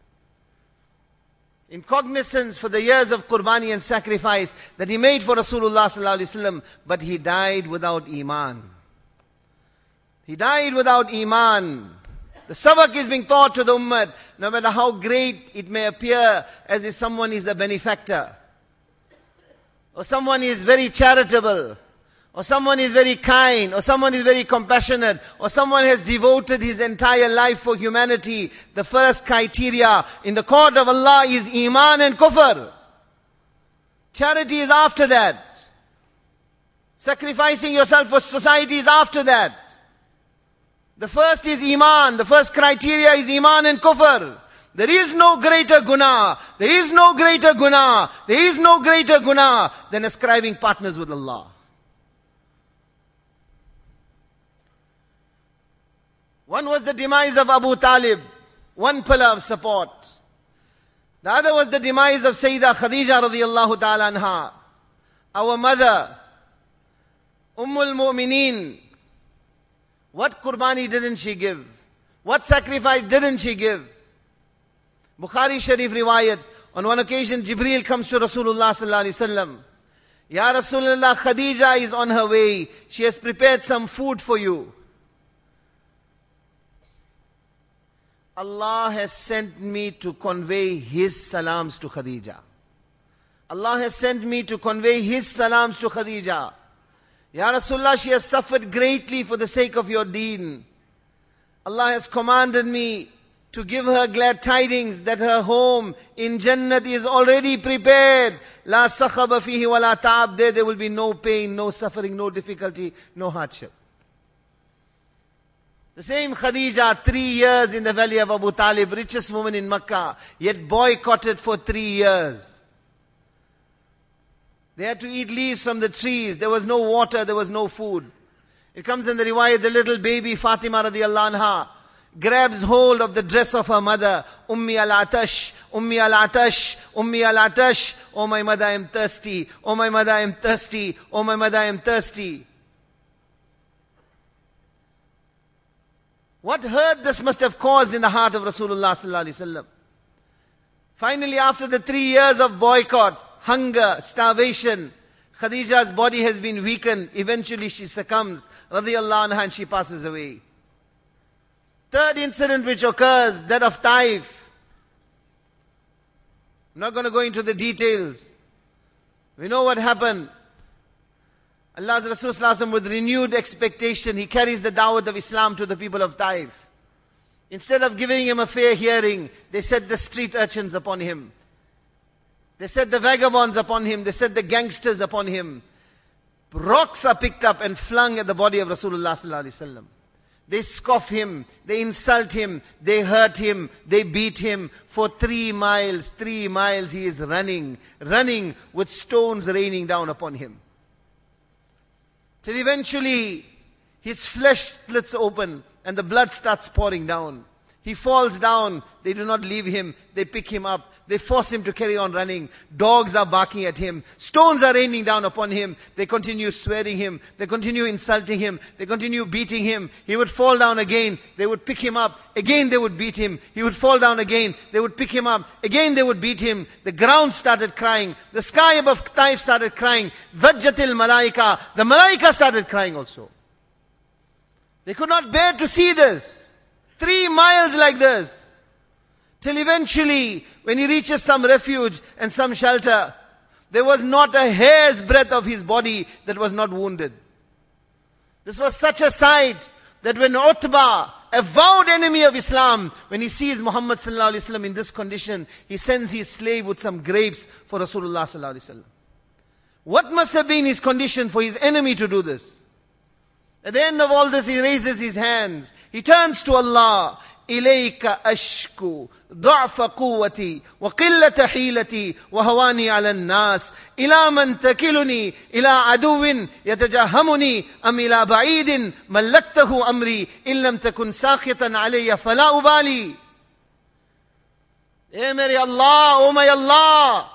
In cognizance for the years of qurbani and sacrifice that he made for Rasulullah Sallallahu Alaihi Wasallam, but he died without iman. He died without iman. The sabak is being taught to the ummah, no matter how great it may appear as if someone is a benefactor, or someone is very charitable, or someone is very kind, or someone is very compassionate, or someone has devoted his entire life for humanity. The first criteria in the court of Allah is iman and kufr. Charity is after that. Sacrificing yourself for society is after that. The first is iman. The first criteria is iman and kufr. There is no greater guna. There is no greater guna. There is no greater guna than ascribing partners with Allah. One was the demise of Abu Talib, one pillar of support. The other was the demise of Sayyidah Khadija radiyallahu ta'ala anha, our mother, Ummul Mu'mineen. What qurbani didn't she give? What sacrifice didn't she give? Bukhari Sharif riwayat, on one occasion Jibreel comes to Rasulullah sallallahu alaihi wasallam. Ya Rasulullah, Khadija is on her way. She has prepared some food for you. Allah has sent me to convey His salams to Khadija. Allah has sent me to convey His salams to Khadija. Ya Rasulullah, she has suffered greatly for the sake of your deen. Allah has commanded me to give her glad tidings that her home in Jannat is already prepared. La sakhaba fihi wa la ta'ab. There, there will be no pain, no suffering, no difficulty, no hardship. The same Khadija, three years in the valley of Abu Talib, richest woman in Makkah, yet boycotted for three years. They had to eat leaves from the trees. There was no water, there was no food. It comes in the riwayat, the little baby Fatima radiallahu anha grabs hold of the dress of her mother. Ummi al-atash, Ummi al-atash, Ummi al-atash. Oh my mother, I am thirsty. Oh my mother, I am thirsty. Oh my mother, I am thirsty. What hurt this must have caused in the heart of Rasulullah sallallahu alaihi wasallam. Finally, after the three years of boycott, hunger, starvation, Khadija's body has been weakened. Eventually she succumbs, radiyallahu anha, and she passes away. Third incident which occurs, that of Taif. I'm not going to go into the details. We know what happened. Allah's Rasul sallallahu alaihi wasallam, with renewed expectation, he carries the da'wat of Islam to the people of Taif. Instead of giving him a fair hearing, they set the street urchins upon him. They set the vagabonds upon him. They set the gangsters upon him. Rocks are picked up and flung at the body of Rasulullah sallallahu alaihi wasallam. They scoff him, they insult him, they hurt him, they beat him. For three miles, three miles he is running, running with stones raining down upon him. Till eventually his flesh splits open and the blood starts pouring down. He falls down, they do not leave him, they pick him up, they force him to carry on running. Dogs are barking at him, stones are raining down upon him. They continue swearing him, they continue insulting him, they continue beating him. He would fall down again, they would pick him up, again they would beat him. He would fall down again, they would pick him up, again they would beat him. The ground started crying, the sky above Taif started crying, Dhajjatil malaika, the malaika started crying also. They could not bear to see this. Three miles like this. Till eventually, when he reaches some refuge and some shelter, there was not a hair's breadth of his body that was not wounded. This was such a sight that when Utbah, a vowed enemy of Islam, when he sees Muhammad sallallahu alaihi wasallam in this condition, he sends his slave with some grapes for Rasulullah sallallahu alaihi wasallam. What must have been his condition for his enemy to do this? At the end of all this, he raises his hands. He turns to Allah. إِلَيْكَ أَشْكُو ضَعْفَ قُوَّتِي وَقِلَّةَ حِيلَتِي وَهَوَانِي عَلَى النَّاسِ إِلَى مَنْ تَكِلُنِي إِلَى عَدُوٍ يَتَجَهَّمُنِي أَمْ إِلَى بَعِيدٍ مَلَّكْتَهُ أَمْرِي إِن لَمْ تَكُنْ سَاخِطًا عَلَيَّ فَلَا أُبَالِي. Eh mere Allah, oh my Allah,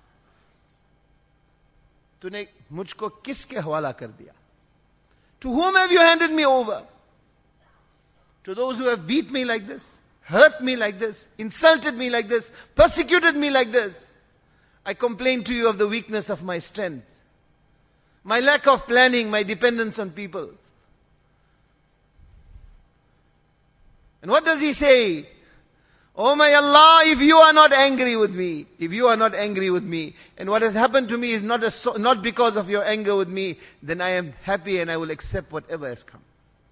तूने मुझको किसके हवाला कर दिया? To whom have you handed me over? To those who have beat me like this, hurt me like this, insulted me like this, persecuted me like this. I complain to you of the weakness of my strength, my lack of planning, my dependence on people. And what does he say? Oh my Allah, if you are not angry with me, if you are not angry with me, and what has happened to me is not, a, not because of your anger with me, then I am happy and I will accept whatever has come.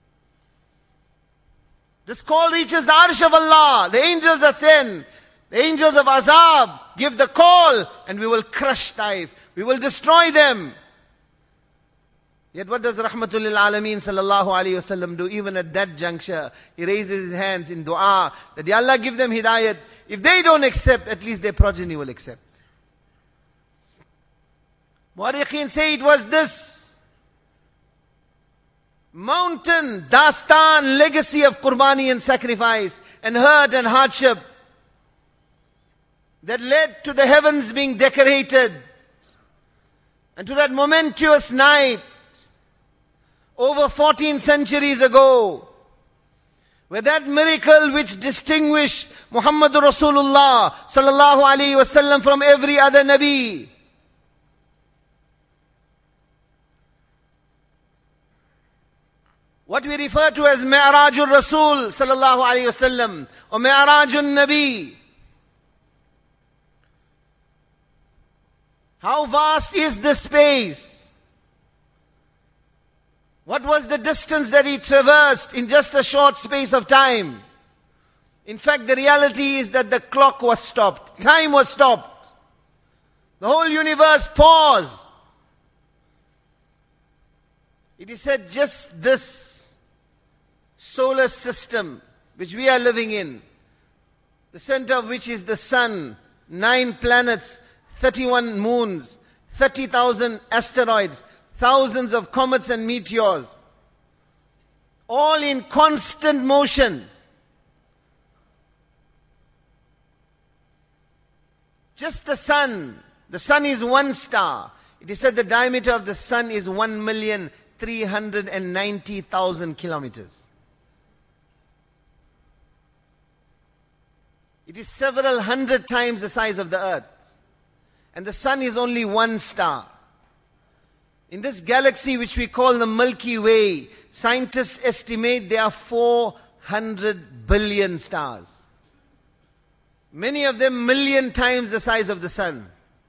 This call reaches the arsh of Allah. The angels are sent. The angels of Azab give the call and we will crush Taif. We will destroy them. Yet what does Rahmatul lil Alameen sallallahu alayhi wasallam do? Even at that juncture, he raises his hands in dua that Ya Allah give them hidayat. If they don't accept, at least their progeny will accept. Mu'arrikheen say it was this mountain, dastan, legacy of qurbani and sacrifice and hurt and hardship that led to the heavens being decorated and to that momentous night over fourteen centuries ago, where that miracle which distinguished Muhammadur Rasulullah sallallahu alaihi wasallam from every other Nabi, what we refer to as Mi'rajul Rasul sallallahu alaihi wasallam or Mi'rajul Nabi. How vast is this space? What was the distance that he traversed in just a short space of time? In fact, the reality is that the clock was stopped. Time was stopped. The whole universe paused. It is said just this solar system which we are living in, the center of which is the sun, nine planets, thirty-one moons, thirty thousand asteroids, thousands of comets and meteors, all in constant motion. Just the sun. The sun is one star. It is said the diameter of the sun is one million three hundred ninety thousand kilometers. It is several hundred times the size of the earth. And the sun is only one star. In this galaxy which we call the Milky Way, scientists estimate there are four hundred billion stars. Many of them million times the size of the sun.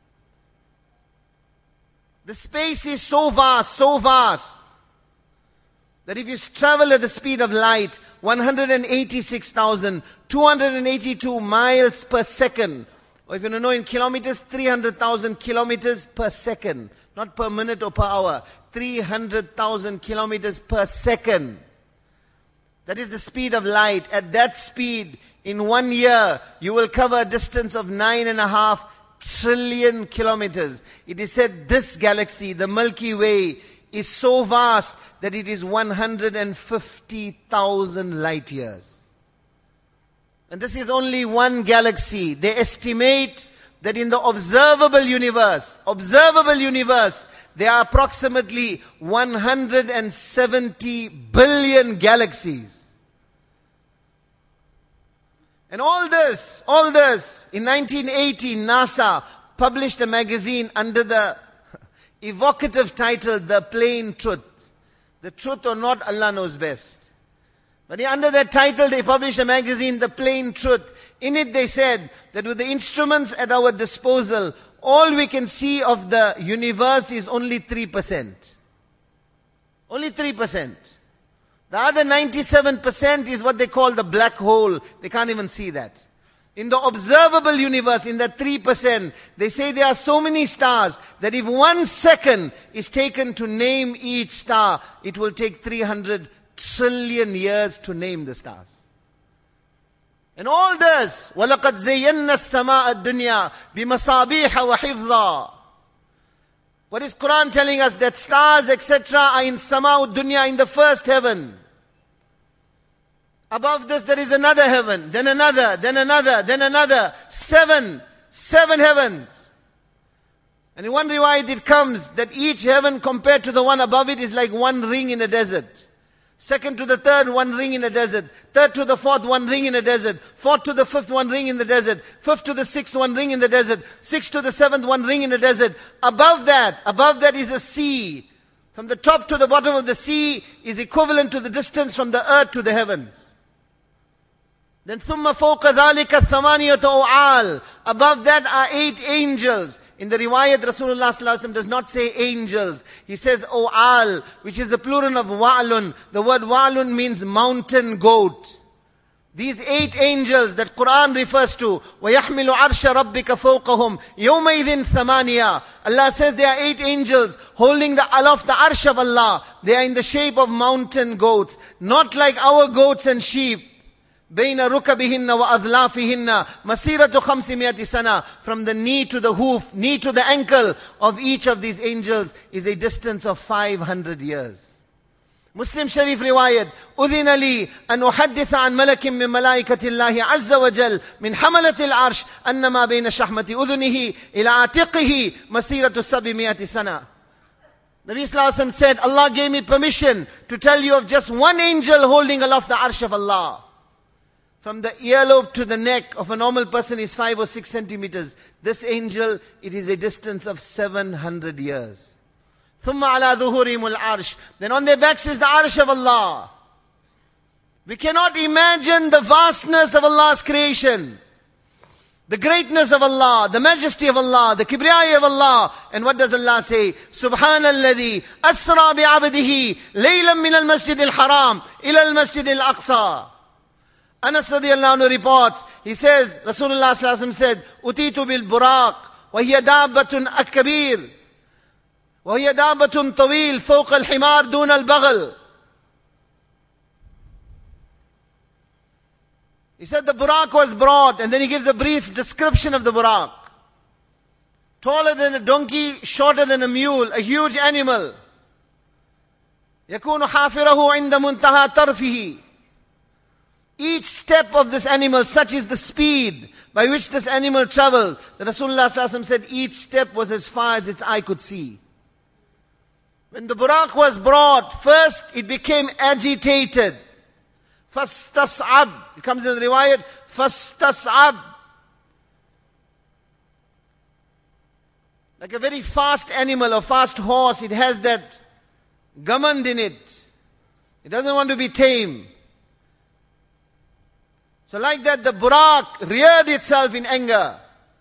The space is so vast, so vast, that if you travel at the speed of light, one hundred eighty-six thousand two hundred eighty-two miles per second, or if you know in kilometers, three hundred thousand kilometers per second, not per minute or per hour, three hundred thousand kilometers per second. That is the speed of light. At that speed, in one year, you will cover a distance of nine and a half trillion kilometers. It is said this galaxy, the Milky Way, is so vast that it is one hundred fifty thousand light years. And this is only one galaxy. They estimate that in the observable universe, observable universe, there are approximately one hundred seventy billion galaxies. And all this, all this, in nineteen eighty, NASA published a magazine under the evocative title, The Plain Truth. The truth or not, Allah knows best. But under that title, they published a magazine, The Plain Truth. In it they said that with the instruments at our disposal, all we can see of the universe is only three percent. Only three percent. The other ninety-seven percent is what they call the black hole. They can't even see that. In the observable universe, in that three percent, they say there are so many stars that if one second is taken to name each star, it will take three hundred trillion years to name the stars. And all this, وَلَقَدْ زَيَّنَّا السَّمَاءَ الدُّنْيَا بِمَصَابِيحَ وَحِفْظًا. What is Quran telling us? That stars, et cetera are in Sama'ud Dunya, in the first heaven. Above this there is another heaven, then another, then another, then another. Seven, seven heavens. And in one riwayat it comes that each heaven compared to the one above it is like one ring in a desert. Second to the third, one ring in a desert. Third to the fourth, one ring in a desert. Fourth to the fifth, one ring in the desert. Fifth to the sixth, one ring in the desert. Sixth to the seventh, one ring in the desert. Above that, above that is a sea. From the top to the bottom of the sea is equivalent to the distance from the earth to the heavens. Then ثُمَّ فَوْقَ ذَلِكَ الثَّمَانِيَةُ أَوْعَالٍ. Above that are eight angels. In the riwayat, Rasulullah sallallahu alaihi wasallam does not say angels. He says O'al, which is the plural of Wa'lun. The word Wa'lun means mountain goat. These eight angels that Quran refers to, وَيَحْمِلُ عَرْشَ رَبِّكَ فَوْقَهُمْ يَوْمَئِذٍ ثَمَانِيَةٌ. Allah says there are eight angels holding the aloft the arsh of Allah. They are in the shape of mountain goats. Not like our goats and sheep. بين ركبهن وأذلافهن مسيرة خمسمائة سنة. From the knee to the hoof, knee to the ankle of each of these angels is a distance of five hundred years. Muslim Sharif riwayat, أذن لي أن أحدث عن ملك من ملائكة الله عز وجل من حملة العرش أن ما بين شحمة أذنه إلى عاتقه مسيرة سبعمائة سنة. Nabi Sallallahu Alaihi Wasallam said, Allah gave me permission to tell you of just one angel holding aloft the arsh of Allah. From the earlobe to the neck of a normal person is five or six centimeters. This angel, it is a distance of seven hundred years. ثُمَّ عَلَى ظُهُورِهِمُ الْعَرْشِ. Then on their backs is the arsh of Allah. We cannot imagine the vastness of Allah's creation. The greatness of Allah, the majesty of Allah, the kibriyai of Allah. And what does Allah say? سُبْحَانَ الَّذِي أَسْرَى بِعَبْدِهِ لَيْلًا مِنَ الْمَسْجِدِ الْحَرَامِ إِلَى الْمَسْجِدِ الْأَقْصَى. Anas radiallahu anhu reports, he says, Rasulullah sallallahu alaihi wasallam said, Utitu bil buraq, wa hiya dabbatun akbir, wa hiya dabbatun tawil, fawqa al-himar dun al-baghl. He said the buraq was brought, and then he gives a brief description of the buraq. Taller than a donkey, shorter than a mule, a huge animal. يكون حافره عند منتهى طرفه. Each step of this animal, such is the speed by which this animal traveled, the Rasulullah sallallahu alaihi wasallam said each step was as far as its eye could see. When the Buraq was brought, first it became agitated. Fastas'ab. It comes in the riwayat, Fastas'ab. Like a very fast animal, a fast horse, it has that gamand in it. It doesn't want to be tame. So like that, the Buraq reared itself in anger.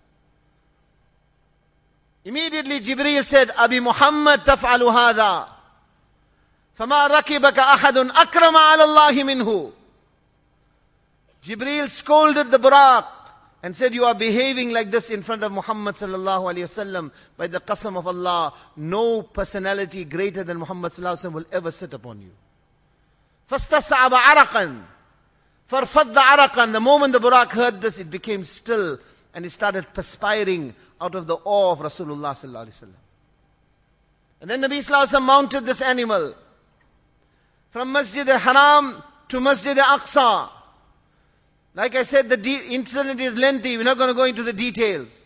Immediately Jibreel said, Abi Muhammad taf'alu hadha. فَمَا رَكِبَكَ أَحَدٌ أَكْرَمَ عَلَى اللَّهِ مِنْهُ. Jibreel scolded the Buraq and said, you are behaving like this in front of Muhammad sallallahu alayhi wasallam. By the qasam of Allah, no personality greater than Muhammad sallallahu alayhi wasallam will ever sit upon you. فَاسْتَسْعَبَ عَرَقًا فَارْفَضَّ عَرَقًا. The moment the Buraq heard this, it became still and it started perspiring out of the awe of Rasulullah sallallahu alayhi wasallam. And then Nabi sallallahu alayhi wasallam mounted this animal from Masjid al-Haram to Masjid al-Aqsa. Like I said, the de- incident is lengthy. We're not going to go into the details.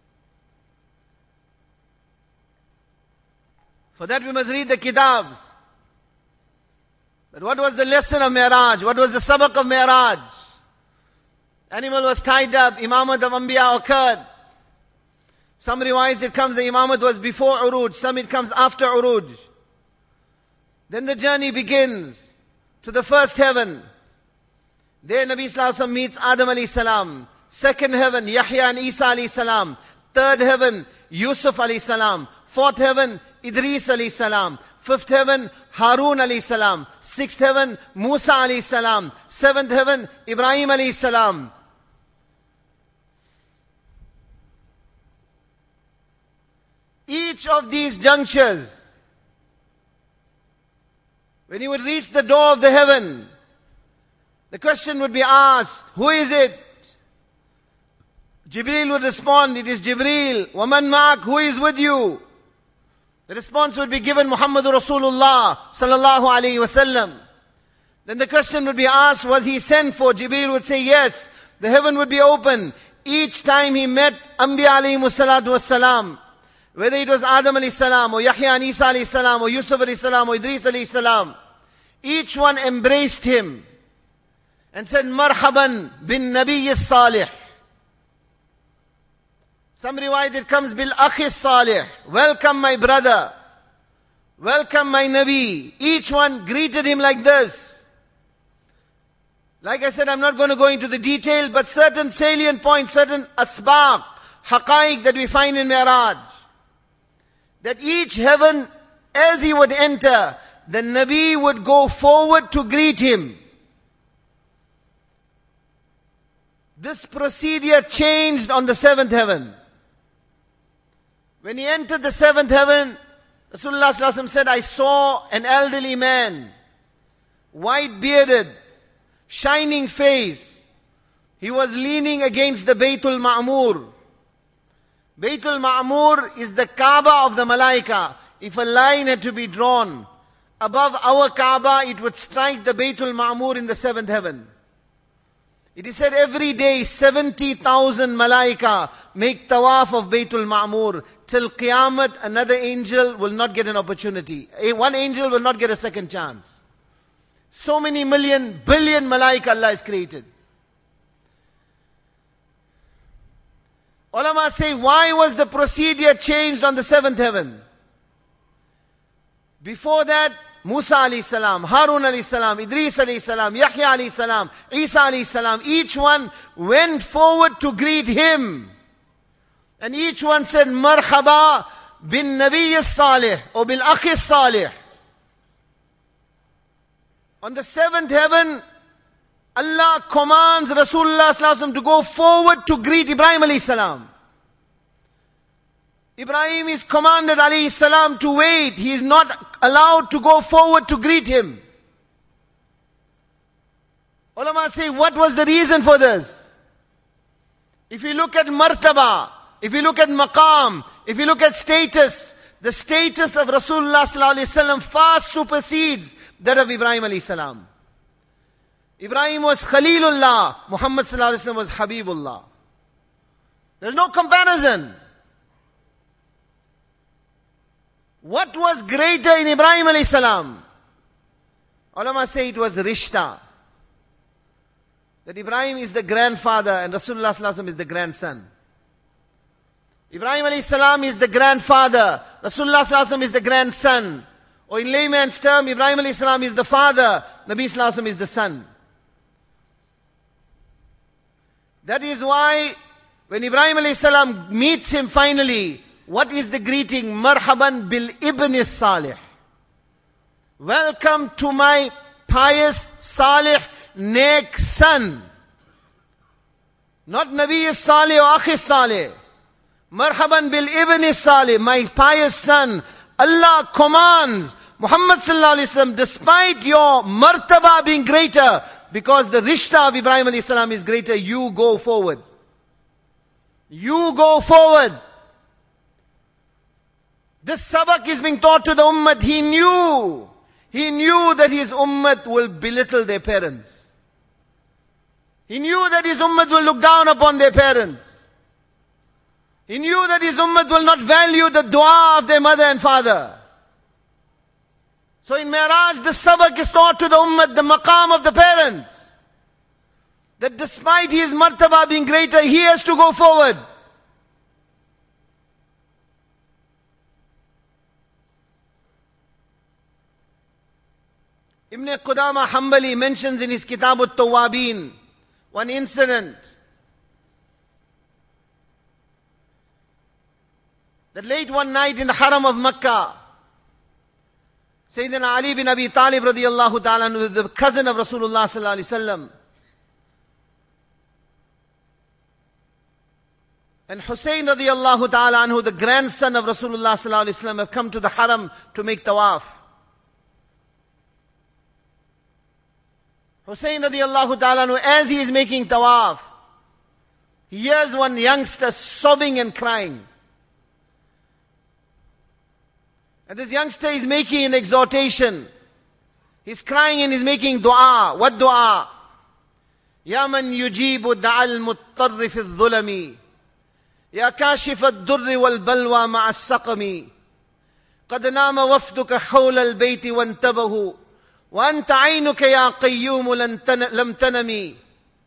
For that we must read the kitabs. But what was the lesson of Mi'raj? What was the sabaq of Mi'raj? Animal was tied up. Imamat of Anbiya occurred. Some riwayats it comes the Imamat was before Uruj. Some it comes after Uruj. Then the journey begins to the first heaven. There Nabi Sallallahu Alaihi Wasallam meets Adam alayhi salam. Second heaven, Yahya and Isa alayhi salam. Third heaven, Yusuf alayhi salam. Fourth heaven, Idris alayhi salam. Fifth heaven, Harun alayhi salam. Sixth heaven, Musa alayhi salam. Seventh heaven, Ibrahim alayhi salam. Each of these junctures, when he would reach the door of the heaven, the question would be asked, who is it? Jibreel would respond, it is Jibreel. Waman ma'ak, who is with you? The response would be given, Muhammadur Rasulullah sallallahu alayhi wasallam. Then the question would be asked, was he sent for? Jibreel would say yes. The heaven would be open. Each time he met Anbiya alayhi salatu wassalam, whether it was Adam alayhi salam, or Yahya and Isa alayhi salam, or Yusuf alayhi salam, or Idris alayhi salam, each one embraced him and said, Marhaban bin Nabiy Salih. Some riwayat it comes, Bil Akhi Salih. Welcome my brother. Welcome my Nabi. Each one greeted him like this. Like I said, I'm not going to go into the detail, but certain salient points, certain asbaq, haqaiq that we find in Mi'raj. That each heaven, as he would enter, the Nabi would go forward to greet him. This procedure changed on the seventh heaven. When he entered the seventh heaven, Rasulullah sallallahu alaihi wasallam said, I saw an elderly man, white bearded, shining face. He was leaning against the Baytul Ma'mur. Baytul Ma'mur is the Kaaba of the Malaika. If a line had to be drawn above our Kaaba, it would strike the Baytul Ma'mur in the seventh heaven. It is said every day seventy thousand Malaika make tawaf of Baytul Ma'mur. Till Qiyamah, another angel will not get an opportunity. One angel will not get a second chance. So many million, billion Malaika Allah has created. Ulama say, why was the procedure changed on the seventh heaven? Before that, Musa alayhi salam, Harun alayhi salam, Idris alayhi salam, Yahya alayhi salam, Isa alayhi salam, each one went forward to greet him. And each one said, Marhaba bin Nabiy Salih, or bil Akhi Salih. On the seventh heaven, Allah commands Rasulullah sallallahu alaihi wasallam to go forward to greet Ibrahim alayhi salam. Ibrahim is commanded alayhi salam to wait. He is not allowed to go forward to greet him. Ulama say, what was the reason for this? If you look at martaba, if you look at maqam, if you look at status, the status of Rasulullah sallallahu alaihi wasallam far supersedes that of Ibrahim alayhi salam. Ibrahim was Khalilullah. Muhammad sallallahu alaihi wasallam was Habibullah. There's no comparison. What was greater in Ibrahim alayhi salam? Ulama say it was Rishta. That Ibrahim is the grandfather and Rasulullah sallallahu alaihi wasallam is the grandson. Ibrahim alayhi salam is the grandfather. Rasulullah sallallahu alaihi wasallam is the grandson. Or in layman's term, Ibrahim alayhi salam is the father. Nabi sallallahu alaihi wasallam is the son. That is why when Ibrahim alayhi salam meets him finally, what is the greeting? Marhaban bil ibn salih. Welcome to my pious, salih, neck son. Not Nabi salih or Akhi salih. Marhaban bil ibn salih, my pious son. Allah commands Muhammad sallallahu alaihi wasallam, despite your martaba being greater, because the rishta of Ibrahim alayhi salam is greater, you go forward. You go forward. This sabak is being taught to the ummah. He knew, he knew that his ummah will belittle their parents. He knew that his ummah will look down upon their parents. He knew that his ummah will not value the dua of their mother and father. So in Mi'raj, the sabak is taught to the ummah, the maqam of the parents. That despite his martaba being greater, he has to go forward. Ibn Qudama Hanbali mentions in his Kitab al-Tawwabin one incident. That late one night in the Haram of Makkah, Sayyidina Ali bin Abi Talib radiyallahu ta'ala, the cousin of Rasulullah sallallahu alaihi wasallam, and Hussein radiyallahu ta'ala anhu, the grandson of Rasulullah sallallahu alaihi wasallam, have come to the Haram to make tawaf. Hussein radiyallahu ta'ala anhu, as he is making tawaf, he hears one youngster sobbing and crying. And this youngster is making an exhortation. He's crying and he's making dua. What dua? Ya man yujibu da'al muttarri fi dhulami. Ya kashif ad-durri wal balwa ma'as saqami. Qad nama wafduka hawla al-bayti wantabahu. Wa anta aynuka ya qayyumu lam tanami.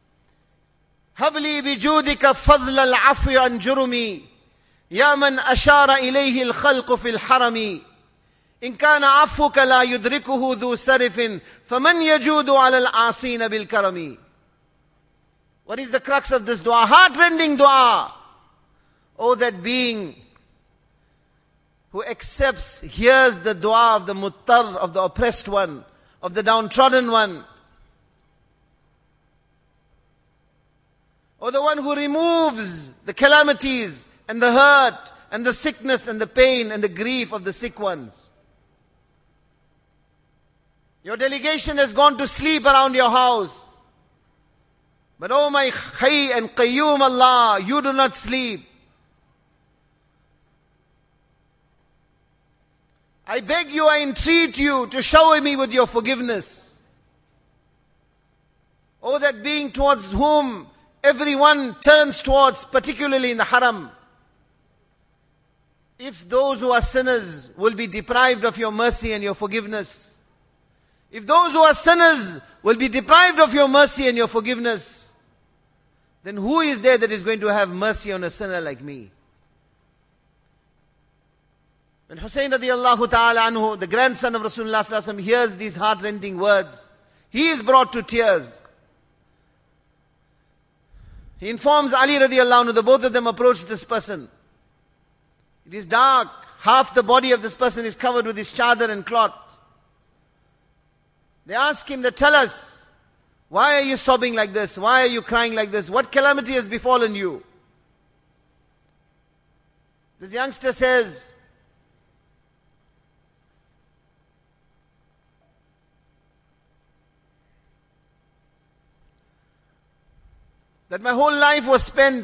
Habli bijudika fadla al-afwi an jurumi. يا من أشار إليه الخلق في الحرم إن كان عفوك لا يدركه ذو سرف فمن يجود على العاصين بالكرم. What is the crux of this dua? Heart-rending dua. Oh, that being who accepts, hears the dua of the muttar, of the oppressed one, of the downtrodden one. Or the one who removes the calamities and the hurt, and the sickness, and the pain, and the grief of the sick ones. Your delegation has gone to sleep around your house. But oh my Hayy and Qayyum Allah, you do not sleep. I beg you, I entreat you to shower me with your forgiveness. Oh, that being towards whom everyone turns towards, particularly in the Haram. If those who are sinners will be deprived of your mercy and your forgiveness, if those who are sinners will be deprived of your mercy and your forgiveness, then who is there that is going to have mercy on a sinner like me? When Hussein radiyallahu ta'ala anhu, the grandson of Rasulullah sallallahu alaihi wasallam, hears these heart-rending words, he is brought to tears. He informs Ali radiyallahu anhu, the both of them approach this person. It is dark. Half the body of this person is covered with his chadar and cloth. They ask him, they tell us, why are you sobbing like this? Why are you crying like this? What calamity has befallen you? This youngster says, that my whole life was spent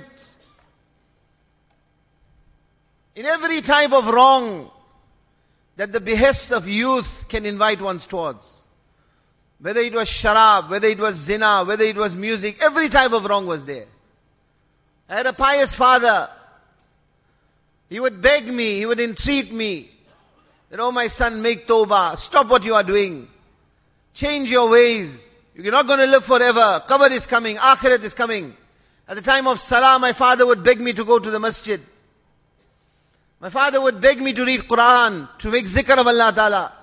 in every type of wrong that the behests of youth can invite one towards. Whether it was sharab, whether it was zina, whether it was music, every type of wrong was there. I had a pious father. He would beg me, he would entreat me that, oh my son, make tawbah, stop what you are doing. Change your ways. You're not going to live forever. Qabr is coming, akhirat is coming. At the time of salah, my father would beg me to go to the masjid. My father would beg me to read Quran, to make zikr of Allah Ta'ala.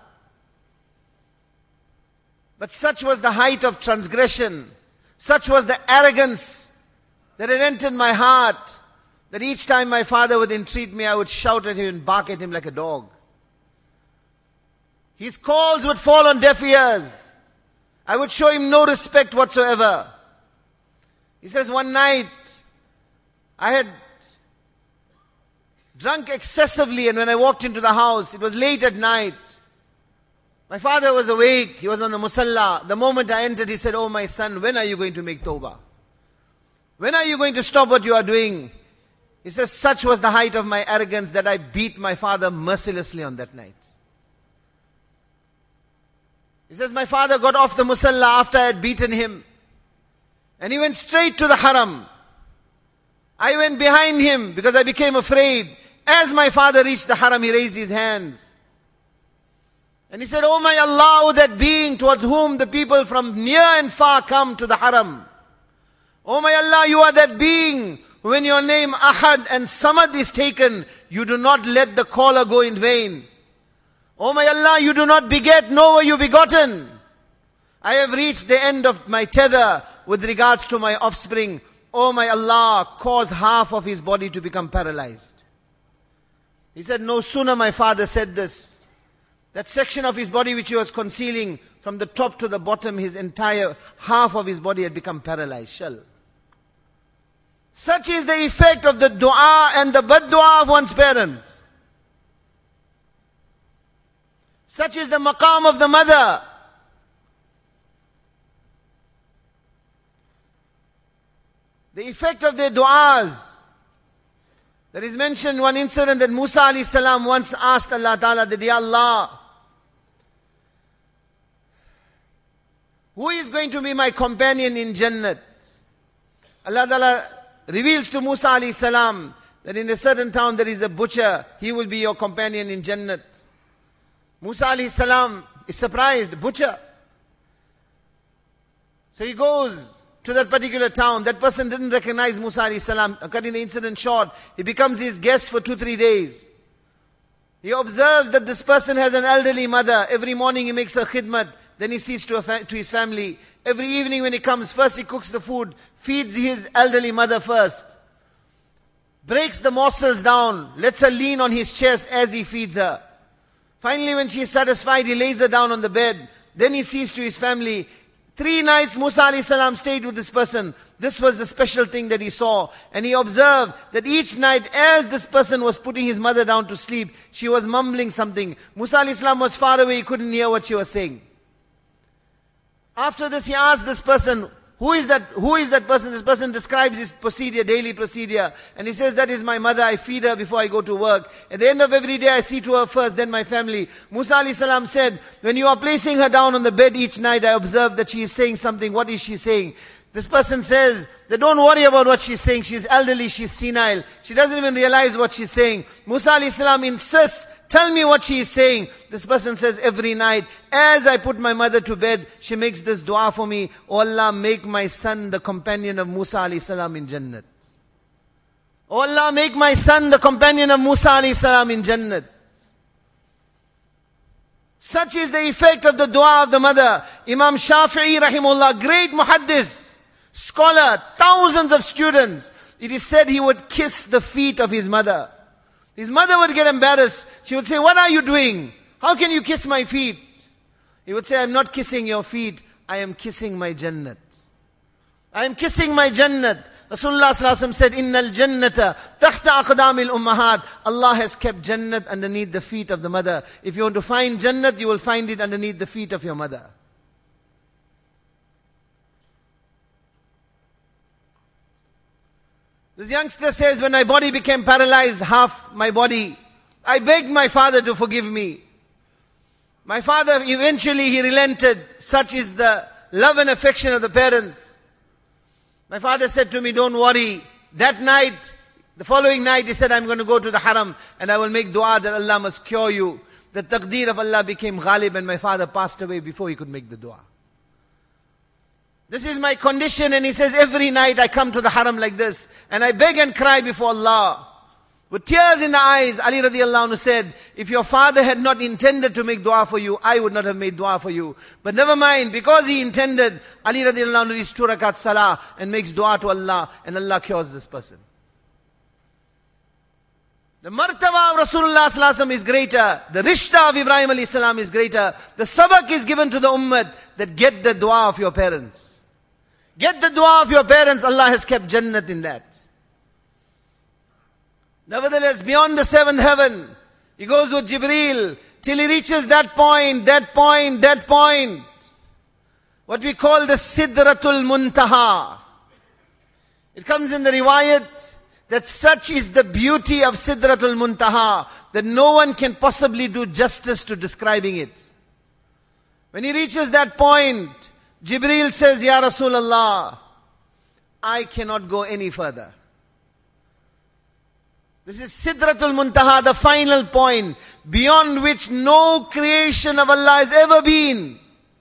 But such was the height of transgression, such was the arrogance that had entered my heart, that each time my father would entreat me, I would shout at him and bark at him like a dog. His calls would fall on deaf ears. I would show him no respect whatsoever. He says, one night, I had drunk excessively, and when I walked into the house, it was late at night. My father was awake, he was on the musalla. The moment I entered, he said, oh my son, when are you going to make tawbah? When are you going to stop what you are doing? He says, such was the height of my arrogance that I beat my father mercilessly on that night. He says, my father got off the musalla after I had beaten him. And he went straight to the haram. I went behind him because I became afraid. As my father reached the haram, he raised his hands. And he said, oh my Allah, oh that being towards whom the people from near and far come to the haram. Oh my Allah, you are that being when your name Ahad and Samad is taken, you do not let the caller go in vain. Oh my Allah, you do not beget, nor were you begotten. I have reached the end of my tether with regards to my offspring. Oh my Allah, cause half of his body to become paralyzed. He said, no sooner my father said this, that section of his body which he was concealing, from the top to the bottom, his entire half of his body had become paralyzed. Shall. Such is the effect of the dua and the bad dua of one's parents. Such is the maqam of the mother. The effect of their du'as. There is mentioned one incident that Musa alayhi salam once asked Allah Ta'ala that, Ya Allah, who is going to be my companion in Jannat? Allah Ta'ala reveals to Musa alayhi salam that in a certain town there is a butcher, he will be your companion in Jannat. Musa alayhi salam is surprised, butcher. So he goes to that particular town. That person didn't recognize Musa alayhi salam. Cutting the incident short, he becomes his guest for two, three days. He observes that this person has an elderly mother. Every morning he makes a khidmat. Then he sees to, a fa- to his family. Every evening when he comes, first he cooks the food, feeds his elderly mother first. Breaks the morsels down, lets her lean on his chest as he feeds her. Finally, when she is satisfied, he lays her down on the bed. Then he sees to his family. Three nights Musa alayhi salam stayed with this person. This was the special thing that he saw. And he observed that each night as this person was putting his mother down to sleep, she was mumbling something. Musa alayhi salam was far away, he couldn't hear what she was saying. After this he asked this person, who is that, who is that person? This person describes his procedure, daily procedure. And he says, that is my mother, I feed her before I go to work. At the end of every day I see to her first, then my family. Musa alayhi salam said, when you are placing her down on the bed each night, I observe that she is saying something. What is she saying? This person says, that don't worry about what she's saying. She's elderly, she's senile. She doesn't even realize what she's saying. Musa alayhi salam insists, tell me what she is saying. This person says, every night, as I put my mother to bed, she makes this dua for me. Oh Allah, make my son the companion of Musa alayhi salam in Jannat. Oh Allah, make my son the companion of Musa alayhi salam in Jannat. Such is the effect of the dua of the mother. Imam Shafi'i rahimahullah, great muhaddis, scholar, thousands of students. It is said he would kiss the feet of his mother. His mother would get embarrassed. She would say, what are you doing? How can you kiss my feet? He would say, I am not kissing your feet. I am kissing my Jannat. I am kissing my Jannat. Rasulullah sallallahu alaihi wasallam said, Innal Jannata tahta aqdamil ummahat. Allah has kept Jannat underneath the feet of the mother. If you want to find Jannat, you will find it underneath the feet of your mother. This youngster says, when my body became paralyzed, half my body, I begged my father to forgive me. My father, eventually he relented. Such is the love and affection of the parents. My father said to me, don't worry. That night, the following night, he said, I'm going to go to the haram and I will make dua that Allah must cure you. The taqdeer of Allah became ghalib and my father passed away before he could make the dua. This is my condition, and he says, every night I come to the haram like this and I beg and cry before Allah. With tears in the eyes, Ali radiallahu anhu said, if your father had not intended to make dua for you, I would not have made dua for you. But never mind, because he intended, Ali radiallahu anhu reads two rakat salah and makes dua to Allah, and Allah cures this person. The martaba of Rasulullah sallallahu alaihi wasallam is greater. The rishta of Ibrahim alayhi salam is greater. The sabak is given to the ummah that get the dua of your parents. Get the dua of your parents. Allah has kept Jannat in that. Nevertheless, beyond the seventh heaven, he goes with Jibreel till he reaches that point, that point, that point. What we call the Sidratul Muntaha. It comes in the riwayat that such is the beauty of Sidratul Muntaha that no one can possibly do justice to describing it. When he reaches that point, Jibreel says, Ya Rasulullah, I cannot go any further. This is Sidratul Muntaha, the final point, beyond which no creation of Allah has ever been.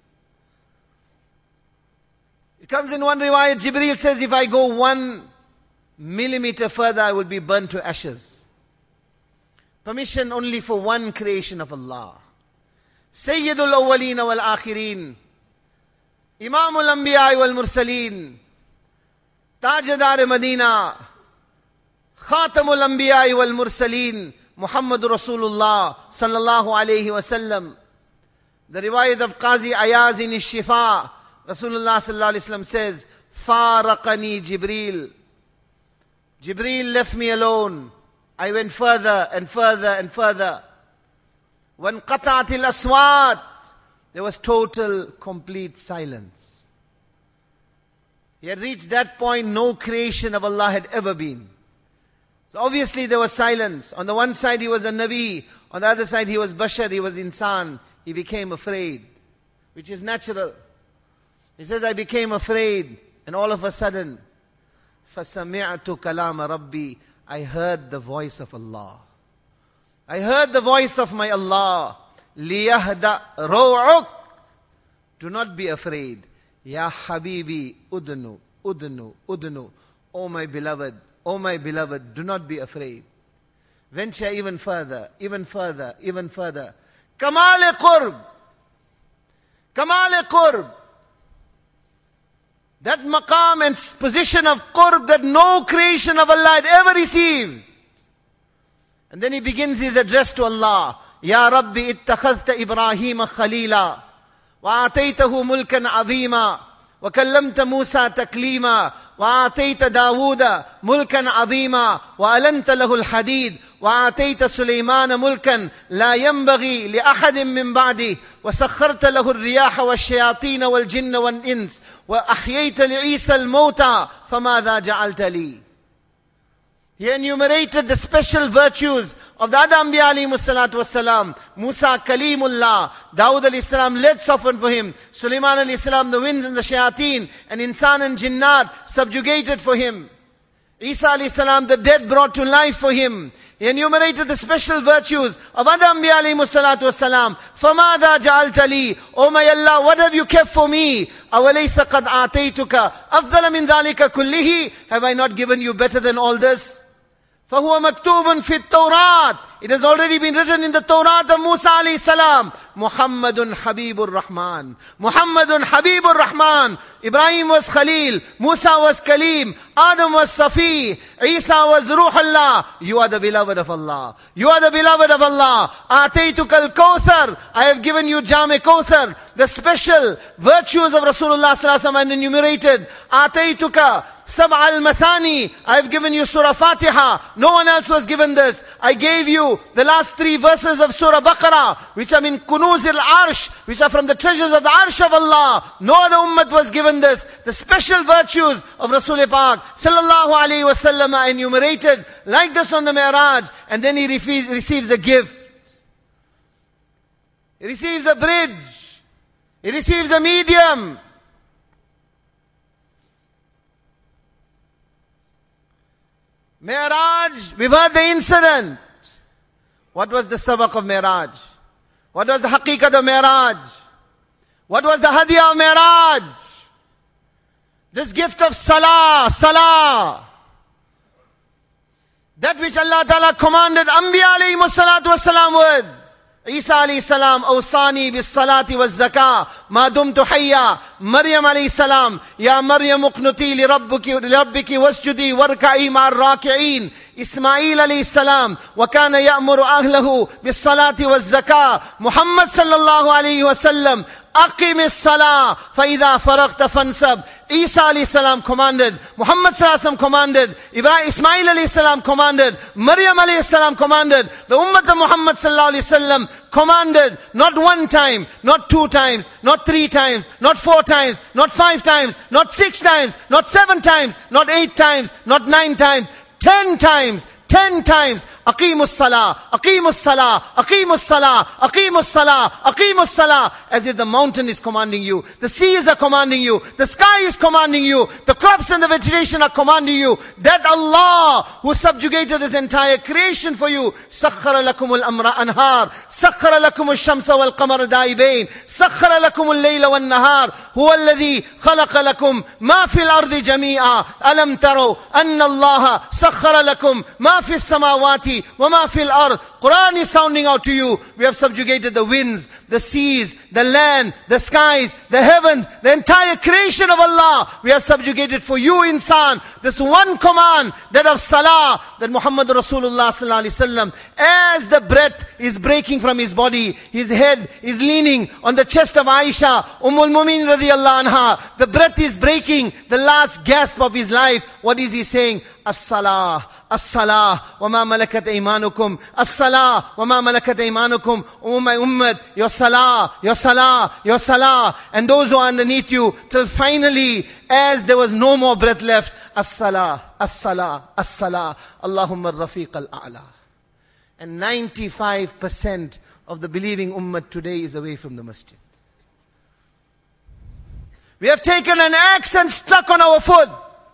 It comes in one riwayat, Jibreel says, if I go one millimeter further, I will be burnt to ashes. Permission only for one creation of Allah. Sayyidul Awwaleen wal Akhirin, Imamul Anbiya wal Mursaleen, Tajdar Madina, Khatamul Anbiya wal Mursaleen, Muhammadur Rasulullah sallallahu alayhi wasallam. The riwayat of Qazi Ayaz in Shifa, Rasulullah sallallahu alayhi wasallam says, Faraqani Jibreel. Jibreel left me alone. I went further and further and further. When qata'atil aswat, there was total, complete silence. He had reached that point no creation of Allah had ever been. So obviously there was silence. On the one side he was a Nabi, on the other side he was Bashar, he was Insan. He became afraid, which is natural. He says, I became afraid, and all of a sudden, فَسَمِعْتُ كَلَامَ رَبِّي, I heard the voice of Allah. I heard the voice of my Allah. لِيَهْدَأْ رَوْعُكْ, do not be afraid. Ya Habibi, udnu, udnu, udnu. Oh my beloved, oh my beloved, do not be afraid. Venture even further, even further, even further. Kamal qurb. Kamal qurb. That maqam and position of qurb that no creation of Allah had ever received. And then he begins his address to Allah. Ya Rabbi ittakhadhta Ibrahima khalila. وآتيته ملكا عظيما وكلمت موسى تكليما وآتيت داود ملكا عظيما وألنت له الحديد وآتيت سليمان ملكا لا ينبغي لأحد من بعده وسخرت له الرياح والشياطين والجن والإنس وأحييت لعيسى الموتى فماذا جعلت لي. He enumerated the special virtues of the other Anbiya alayhi salatu wassalam. Musa Kalimullah, Dawud alayhi salam led softened for him. Sulaiman alayhi salam, the winds and the shayateen and insan and jinnat subjugated for him. Isa alayhi salam, the dead brought to life for him. He enumerated the special virtues of other Anbiya alayhi salatu wassalam. فَمَاذَا جَعَلْتَ لِي, oh my Allah, what have you kept for me? أَوَلَيْسَ قَدْ آتَيْتُكَ أَفْضَلَ مِنْ ذَلِكَ كُلِّهِ, have I not given you better than all this? فَهُوَ مَكْتُوبٌ فِي التَّوْرَاتِ, it has already been written in the Torah of Musa alayhi salam. Muhammadun Habibur Rahman. Muhammadun Habibur Rahman. Ibrahim was Khalil. Musa was Kalim. Adam was Safi. Isa was Ruhullah. You are the beloved of Allah. You are the beloved of Allah. Ataytukal Kawthar. I have given you Jame Kawthar. The special virtues of Rasulullah sallallahu alaihi wasallam enumerated. Ataytuka Sab al-Mathani. I have given you Surah Fatiha. No one else was given this. I gave you the last three verses of Surah Baqarah, which are in Kunuz al-Arsh, which are from the treasures of the Arsh of Allah. No other ummah was given this. The special virtues of Rasul Pak sallallahu alayhi wa sallam are enumerated like this on the Mi'raj, and then he receives a gift. He receives a bridge. He receives a medium. Mi'raj, we've heard the incident. What was the sabaq of Mi'raj? What was the haqiqat of Mi'raj? What was the hadiyah of Mi'raj? This gift of salah, salah. That which Allah Ta'ala commanded Anbiya alayhi salatu wassalam with. Isa alayhi salam, awsani bis salati was zakah, ma dumtu hayya. Maryam alayhi salam, ya Maryam uqnuti li rabbiki, li rabbiki wasjudi warka'i ma'ar raki'in. Ismail alayhi salam, wa kana ya'muru ahlahu bis salati was zakah. Muhammad sallallahu alayhi wa sallam, aqim as salah, fa idha faraqta fansab. Isa alayhi salam commanded, Muhammad sallallahu alayhi wa sallam commanded, Ibrahim, Ismail alayhi salam commanded, Maryam alayhi salam commanded, the ummah of Muhammad sallallahu alayhi wa sallam commanded, not one time, not two times, not three times, not four times, not five times, not six times, not seven times, not eight times, not nine times, ten times, ten times, aqimus salah, aqimus salah, aqimus salah, aqimus salah, aqimus salah, as if the mountain is commanding you, the seas are commanding you, the sky is commanding you, the crops and the vegetation are commanding you. That Allah who subjugated this entire creation for you, sakhara lakum al-amra anhar, sakhara lakum al-shamsa wal-qamara daibain, sakhara lakum al-layla wal-nahar, huwa alladhi khalaqa lakum ma fil ardi jami'a, alam taro anna Allah sakhara lakum ma fi samawati wa ma fil ard. Quran is sounding out to you. We have subjugated the winds, the seas, the land, the skies, the heavens, the entire creation of Allah. We have subjugated for you, insan, this one command, that of salah, that Muhammad Rasulullah sallallahu alaihi wasallam, as the breath is breaking from his body, his head is leaning on the chest of Aisha, Ummul Mumin radiyallahu anha, the breath is breaking, the last gasp of his life. What is he saying? As-salah, as-salah, wa ma malakat aymanukum, as-salah, wa ma malakat aymanukum, oh my ummah, your salah, your salah, your salah, and those who are underneath you, till finally, as there was no more breath left, as-salah, as-salah, as-salah, Allahumma rafiq al-a'la. And ninety-five percent of the believing ummah today is away from the masjid. We have taken an axe and stuck on our foot.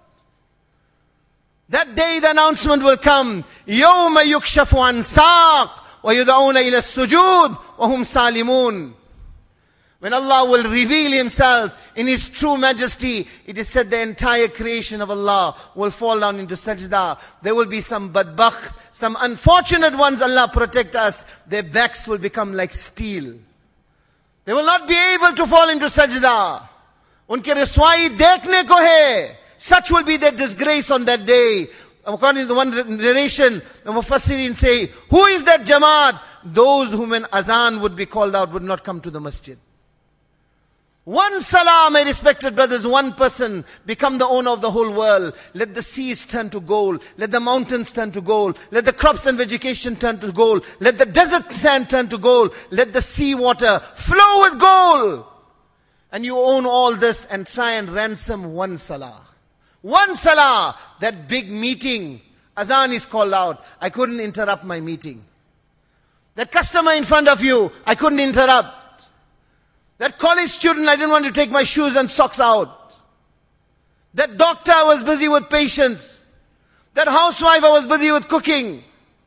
That day the announcement will come. يَوْمَ يُكْشَفُ عَنْ سَاقٍ وَيُدْعَوْنَ إِلَى السُّجُودِ وَهُمْ سَالِمُونَ. When Allah will reveal Himself in His true majesty, it is said the entire creation of Allah will fall down into sajda. There will be some badbakh, some unfortunate ones, Allah protect us. Their backs will become like steel. They will not be able to fall into sajda. Unke riswai dekhne ko hai. Such will be their disgrace on that day. According to the one narration, the Mufassirin say, who is that Jamaat? Those whom an azan would be called out would not come to the masjid. One salah, my respected brothers, one person become the owner of the whole world. Let the seas turn to gold. Let the mountains turn to gold. Let the crops and vegetation turn to gold. Let the desert sand turn to gold. Let the sea water flow with gold. And you own all this and try and ransom one salah. One salah, that big meeting, azan is called out. I couldn't interrupt my meeting. That customer in front of you, I couldn't interrupt. That college student, I didn't want to take my shoes and socks out. That doctor, I was busy with patients. That housewife, I was busy with cooking.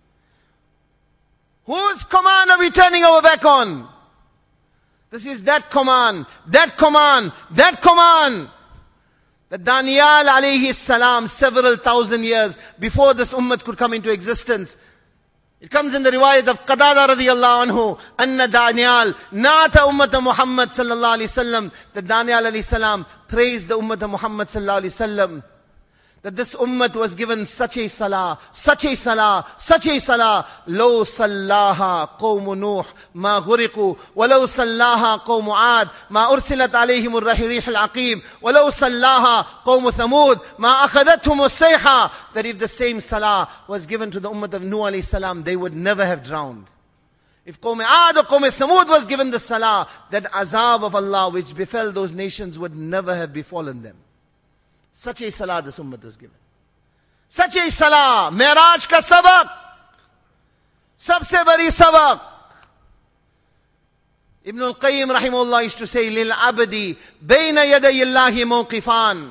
Whose command are we turning our back on? This is that command, that command, that command. That Daniel alayhi salam, several thousand years before this ummah could come into existence. It comes in the riwayat of Qadada radiyallahu anhu, Anna Daniel, Nata ummata Muhammad sallallahu alayhi sallam. That Daniel alayhi salam praised the ummah of Muhammad sallallahu alayhi sallam. That this ummah was given such a salah, such a salah, such a salah. Lo sallaha qawmu Nuh ma ghuriqu, walau sallaha qawmu Ad ma ursilat alayhim ar-rih al-aqib, walau sallaha qawmu Thamud ma akhadathum as-sayha. That if the same salah was given to the ummah of Nuh alayhi salam, they would never have drowned. If Qawm Ad or Qawm Samud was given the salah, that azab of Allah which befell those nations would never have befallen them. Such a salah this ummah was given. Such a salah, Mi'raj ka sabak, sabse bari sabak. Ibn al-Qayyim rahimahullah used to say, Lil abdi bayna yaday Allahi mawqifan.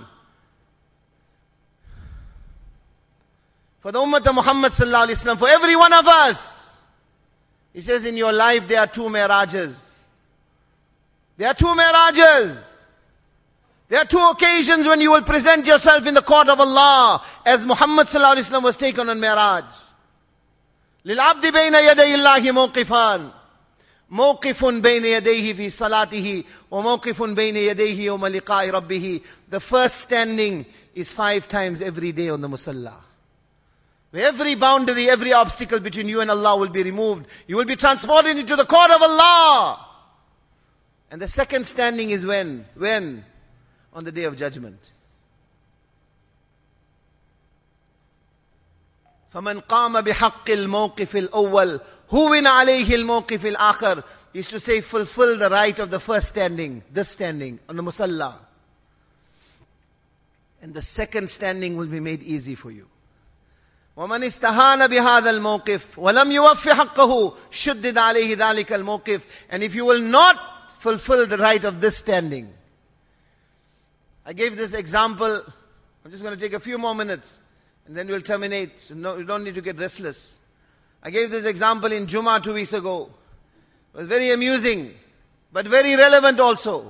For the Ummah of Muhammad sallallahu alayhi wa sallam, for every one of us, he says, in your life there are two mirages. There are two mirages. There are two occasions when you will present yourself in the court of Allah, as Muhammad sallallahu alayhi wa sallam was taken on Miraj. Lil abdi bayna yaday Allahi mawqifan. موقف بين يديه في صلاته وموقف بين يديه يوم لقاء ربه. The first standing is five times every day on the musalla. Where every boundary, every obstacle between you and Allah will be removed. You will be transported into the court of Allah. And the second standing is when? When? On the day of judgment. فَمَنْ قَامَ بِحَقِّ الْمَوْقِفِ الْأَوَّلِ هُوِنَ عَلَيْهِ الْمَوْقِفِ الْآخَرِ. He used to say, fulfill the right of the first standing, this standing, on the musalla. And the second standing will be made easy for you. وَمَنْ اسْتَهَانَ بِهَذَا الْمَوْقِفِ وَلَمْ يُوَفِّ حَقَّهُ شُدِّدَ عَلَيْهِ ذَلِكَ الْمَوْقِفِ. And if you will not fulfill the right of this standing. I gave this example. I'm just going to take a few more minutes. And then we'll terminate. So no, you don't need to get restless. I gave this example in Jummah two weeks ago. It was very amusing, but very relevant also.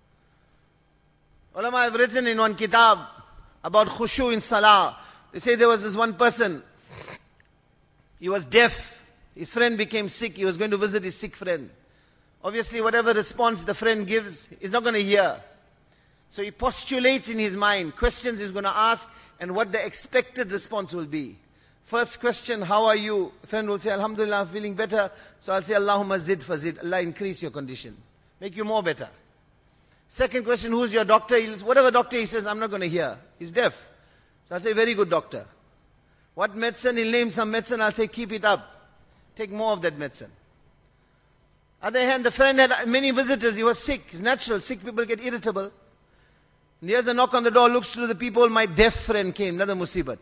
Ulama have written in one kitab about khushu in salah. They say there was this one person. He was deaf. His friend became sick. He was going to visit his sick friend. Obviously, whatever response the friend gives, he's not going to hear. So he postulates in his mind, questions he's going to ask, and what the expected response will be. First question, how are you? The friend will say, Alhamdulillah, I'm feeling better. So I'll say, Allahumma zid fazid. Allah increase your condition. Make you more better. Second question, who's your doctor? He'll, whatever doctor he says, I'm not going to hear. He's deaf. So I'll say, very good doctor. What medicine? He'll name some medicine. I'll say, keep it up. Take more of that medicine. Other hand, the friend had many visitors. He was sick. It's natural. Sick people get irritable. And here's a knock on the door, looks through the people, my deaf friend came, another musibat.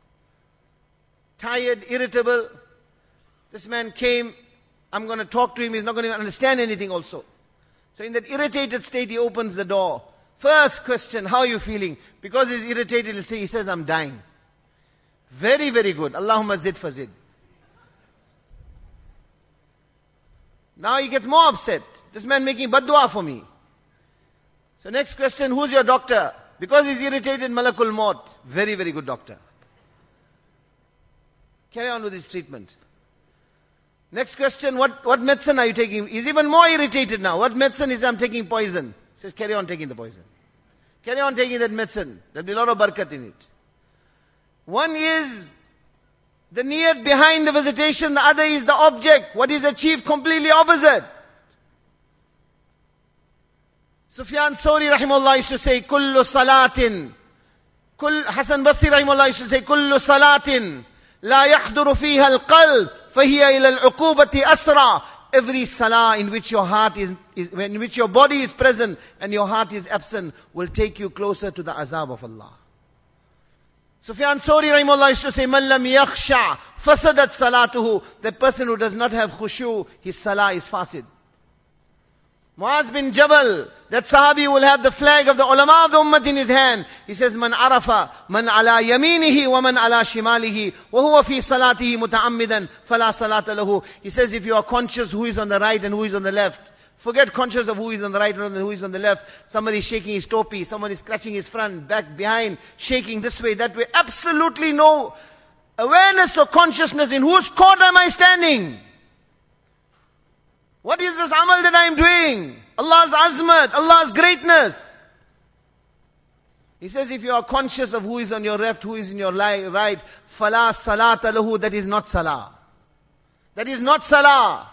Tired, irritable. This man came, I'm going to talk to him, he's not going to understand anything also. So in that irritated state, he opens the door. First question, how are you feeling? Because he's irritated, he'll say, he says, I'm dying. Very, very good. Allahumma zid fazid. Now he gets more upset. This man making bad dua for me. So next question, who's your doctor? Because he's irritated, Malakul Maut. Very, very good doctor. Carry on with his treatment. Next question, what, what medicine are you taking? He's even more irritated now. What medicine is I'm taking poison? He says, carry on taking the poison. Carry on taking that medicine. There'll be a lot of barakat in it. One is the niyat behind the visitation. The other is the object. What is achieved completely opposite. Sufyan Sawri rahimahullah used to say, Kullu salatin. Kull, Hasan Basri rahimahullah used to say, Kullu salatin. La yahduru fiha al-qalb. Fahiya ila al-uqubati asra. Every salah in which your heart is, is, in which your body is present and your heart is absent, will take you closer to the azab of Allah. Sufyan Sawri rahimahullah used to say, Man lam yakhsha fasadat salatuhu. That person who does not have khushu, his salah is fasid. Muaz bin Jabal, that Sahabi will have the flag of the ulama of the ummah in his hand. He says, Man arafa, man ala yaminihi wa man ala shimalihi, wa huwa fi salatihi muta'ammidan, fala salata lahu. He says, if you are conscious who is on the right and who is on the left, forget conscious of who is on the right and who is on the left. Somebody is shaking his topi, someone is scratching his front, back, behind, shaking this way, that way. Absolutely no awareness or consciousness in whose court am I standing? What is this amal that I am doing? Allah's azmat, Allah's greatness. He says, if you are conscious of who is on your left, who is in your right, fala salata lahu, that is not salah. That is not salah.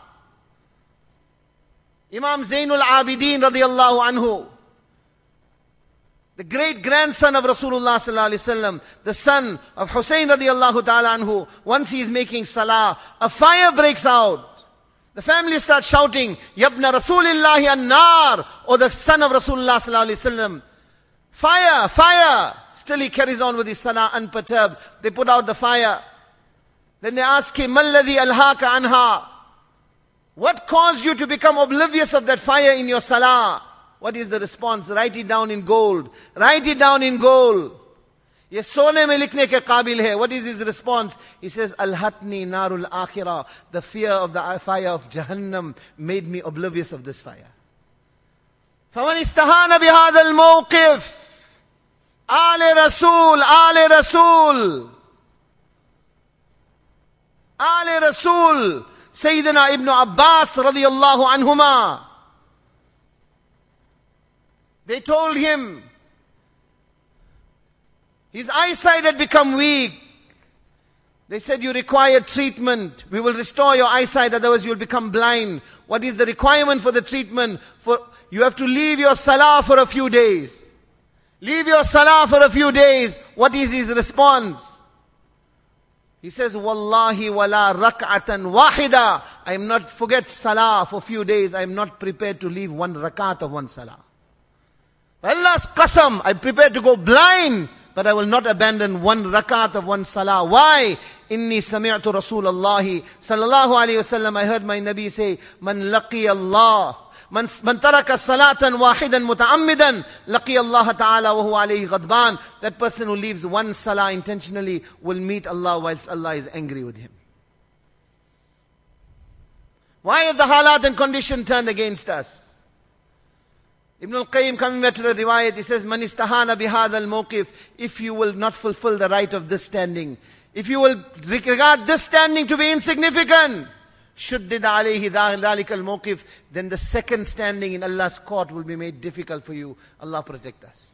Imam Zainul Abidin radiyallahu anhu, the great grandson of Rasulullah sallallahu alaihi wasallam, the son of Hussein radiyallahu ta'ala anhu, once he is making salah, a fire breaks out. The family starts shouting, Yabna Rasulillahi an-nar, or the son of Rasulullah sallallahu alaihi wasallam. Fire, fire. Still he carries on with his salah unperturbed. They put out the fire. Then they ask him, Malladhi alhaka anha. What caused you to become oblivious of that fire in your salah? What is the response? Write it down in gold. Write it down in gold. Ye sone mein likhne ke qabil hai. What is his response? He says, Alhatni narul akhirah. The fear of the fire of Jahannam made me oblivious of this fire. فَمَنْ إِسْتَهَانَ بِهَذَا الْمَوْقِفِ آل Rasul, آل Rasul. آل Rasul. Sayyidina Ibn Abbas radiyallahu anhuma. They told him, his eyesight had become weak. They said, you require treatment. We will restore your eyesight, otherwise you will become blind. What is the requirement for the treatment? For you have to leave your salah for a few days. Leave your salah for a few days. What is his response? He says, Wallahi wala rak'atan wahida. I am not, forget salah for a few days. I am not prepared to leave one rakat of one salah. Allah's qasam, I am prepared to go blind, but I will not abandon one rakat of one salah. Why? Inni sami'tu Rasulallahi sallallahu alayhi wasallam. I heard my Nabi say, Man laqi Allah. Man, man taraka salatan wahidan muta'ammidan laqi Allah ta'ala wa huwa alayhi ghadban. That person who leaves one salah intentionally will meet Allah whilst Allah is angry with him. Why have the halat and condition turned against us? Ibn al-Qayyim, coming back to the riwayat, he says, Man istahana bihadha al-mawqif. If you will not fulfill the right of this standing, if you will regard this standing to be insignificant, shuddid alayhi dhalika al-mawqif, then the second standing in Allah's court will be made difficult for you. Allah protect us.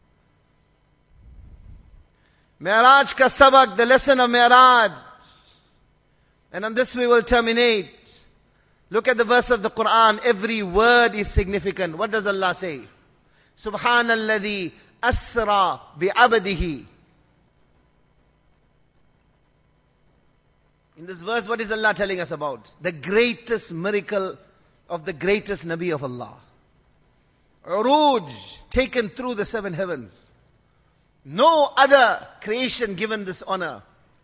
Mi'raj ka sabak, the lesson of Mi'raj. And on this we will terminate. Look at the verse of the Quran. Every word is significant. What does Allah say? Subhanalladhi asra bi'abdihi. In this verse, what is Allah telling us about? The greatest miracle of the greatest Nabi of Allah. Uruj, taken through the seven heavens. No other creation given this honor.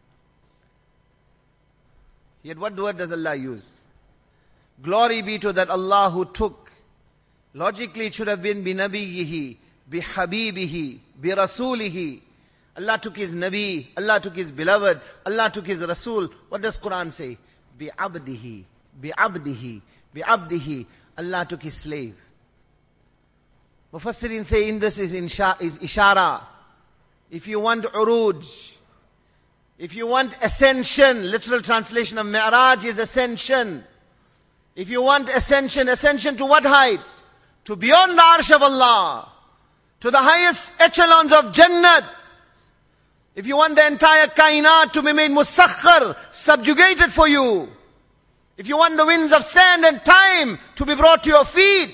Yet what word does Allah use? Glory be to that Allah who took, logically it should have been bi nabiyihi, bi habibihi, bi rasulihi. Allah took his Nabi, Allah took his beloved, Allah took his Rasul. What does Quran say? Bi abdihi, bi abdihi, bi abdihi. Allah took his slave. Mufassirin say in this is, insha, is ishara. If you want uruj, if you want ascension, literal translation of Mi'raj is ascension. If you want ascension, ascension to what height? To beyond the arsh of Allah. To the highest echelons of Jannat. If you want the entire kainat to be made musakhar, subjugated for you. If you want the winds of sand and time to be brought to your feet.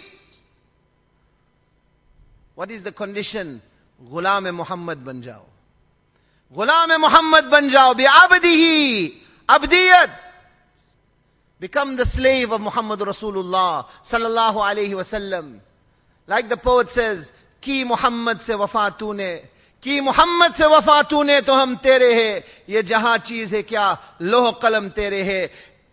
What is the condition? Ghulam Muhammad ban jao. Ghulam Muhammad ban jao. Bi abdihi. Abdiyat. Become the slave of Muhammad Rasulullah sallallahu alayhi wasallam. Like the poet says, Ki Muhammad se wafa tune, Ki Muhammad se wafa tune to hum tere hai, ye jahan cheez hai kya, loh qalam tere hai.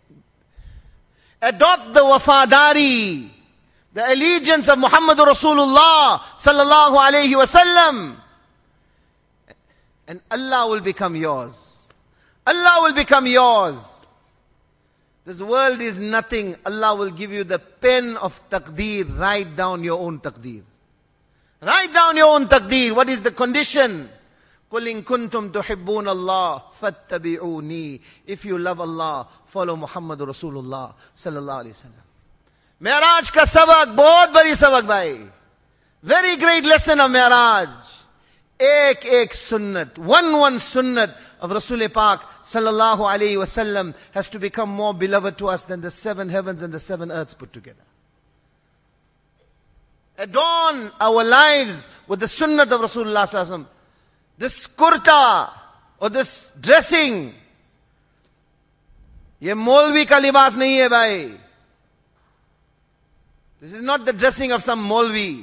Adopt the wafadari, the allegiance of Muhammad Rasulullah sallallahu alayhi wasallam, and Allah will become yours. Allah will become yours. This world is nothing. Allah will give you the pen of taqdeer. Write down your own taqdeer. Write down your own taqdeer. What is the condition? قُلْ إِن كُنْتُمْ تُحِبُّونَ اللَّهِ فَاتَّبِعُونِي. If you love Allah, follow Muhammad Rasulullah sallallahu alayhi wa sallam. Mi'raj ka sabak, bahut bari sabak bhai. Very great lesson of Mi'raj. Ek ek sunnat, one one sunnat of Rasul Pak sallallahu alayhi wasallam has to become more beloved to us than the seven heavens and the seven earths put together. Adorn our lives with the sunnat of Rasulullah sallallahu alayhi wasallam. This kurta or this dressing, ye Maulvi ka libas nahi hai bhai. This is not the dressing of some Maulvi.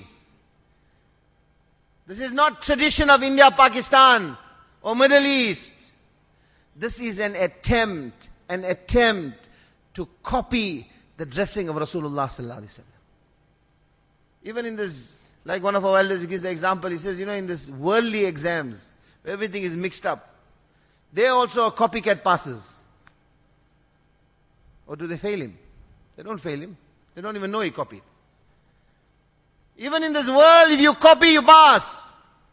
This is not tradition of India, Pakistan or Middle East. This is an attempt, an attempt to copy the dressing of Rasulullah sallallahu alaihi wasallam. Even in this, like one of our elders gives the example, he says, you know, in this worldly exams, where everything is mixed up, they also are copycat passes. Or do they fail him? They don't fail him. They don't even know he copied. Even in this world, if you copy, you pass.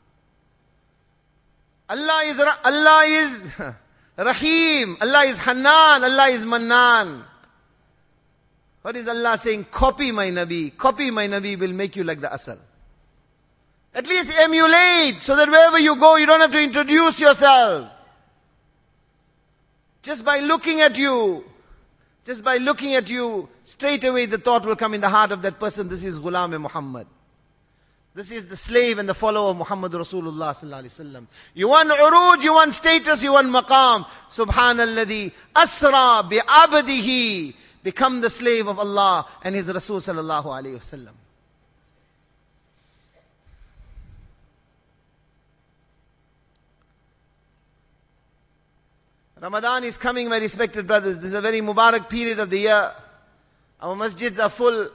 Allah is, Allah is Rahim, Allah is Hanan, Allah is Mannan. What is Allah saying? Copy my Nabi. Copy my Nabi will make you like the Asal. At least emulate, so that wherever you go, you don't have to introduce yourself. Just by looking at you, just by looking at you, straight away the thought will come in the heart of that person, this is Ghulam Muhammad. This is the slave and the follower of Muhammad Rasulullah sallallahu alaihi wasallam. You want uruj, you want status, you want maqam. Subhanalladhi asra bi abdihi. Become the slave of Allah and His Rasul sallallahu alaihi wasallam. Ramadan is coming, my respected brothers. This is a very Mubarak period of the year. Our masjids are full.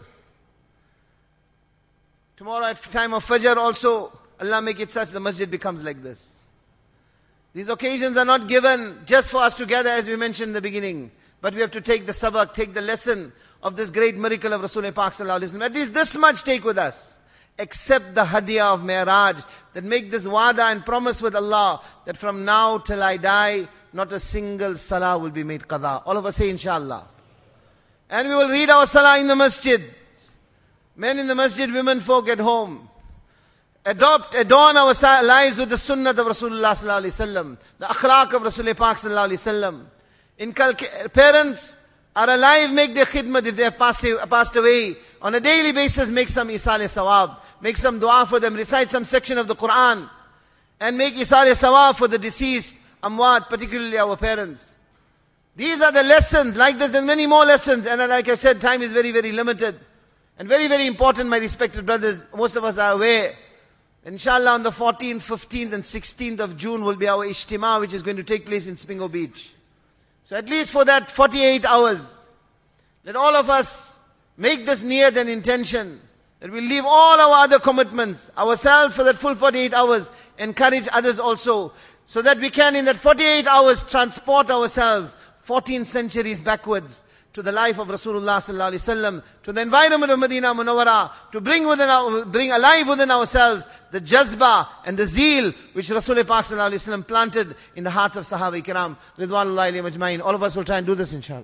Tomorrow at time of Fajr also, Allah make it such the masjid becomes like this. These occasions are not given just for us to gather, as we mentioned in the beginning. But we have to take the sabak, take the lesson of this great miracle of Rasulullah Pak sallallahu alaihi wasallam. At least this much take with us. Accept the hadiyah of Mi'raj. That make this wa'da and promise with Allah that from now till I die, not a single salah will be made qada. All of us say inshallah. And we will read our salah in the masjid. Men in the masjid, women folk at home. Adopt, adorn our lives with the sunnah of Rasulullah sallallahu alaihi wasallam. The akhlaq of Rasulullah Pak sallallahu alaihi wasallam. Inculcate, parents are alive, make their khidmat if they have passed, passed away. On a daily basis, make some isal sawab. Make some dua for them. Recite some section of the Quran. And make isal sawab for the deceased, amwat, particularly our parents. These are the lessons. Like this, there are many more lessons. And like I said, time is very, very limited. And very, very important, my respected brothers. Most of us are aware. Inshallah, on the fourteenth, fifteenth and sixteenth of June will be our Ijtima, which is going to take place in Spingo Beach. So at least for that forty-eight hours, let all of us make this niyat and intention that we'll leave all our other commitments, ourselves for that full forty-eight hours, encourage others also, so that we can in that forty-eight hours transport ourselves fourteen centuries backwards to the life of Rasulullah sallallahu alaihi wasallam, to the environment of Medina Munawwara, to bring within our, bring alive within ourselves the jazba and the zeal which Rasulullah Pak sallallahu alaihi wasallam planted in the hearts of Sahaba Ikram Ridwanullahi alayhim ajma'in. All of us will try and do this inshallah.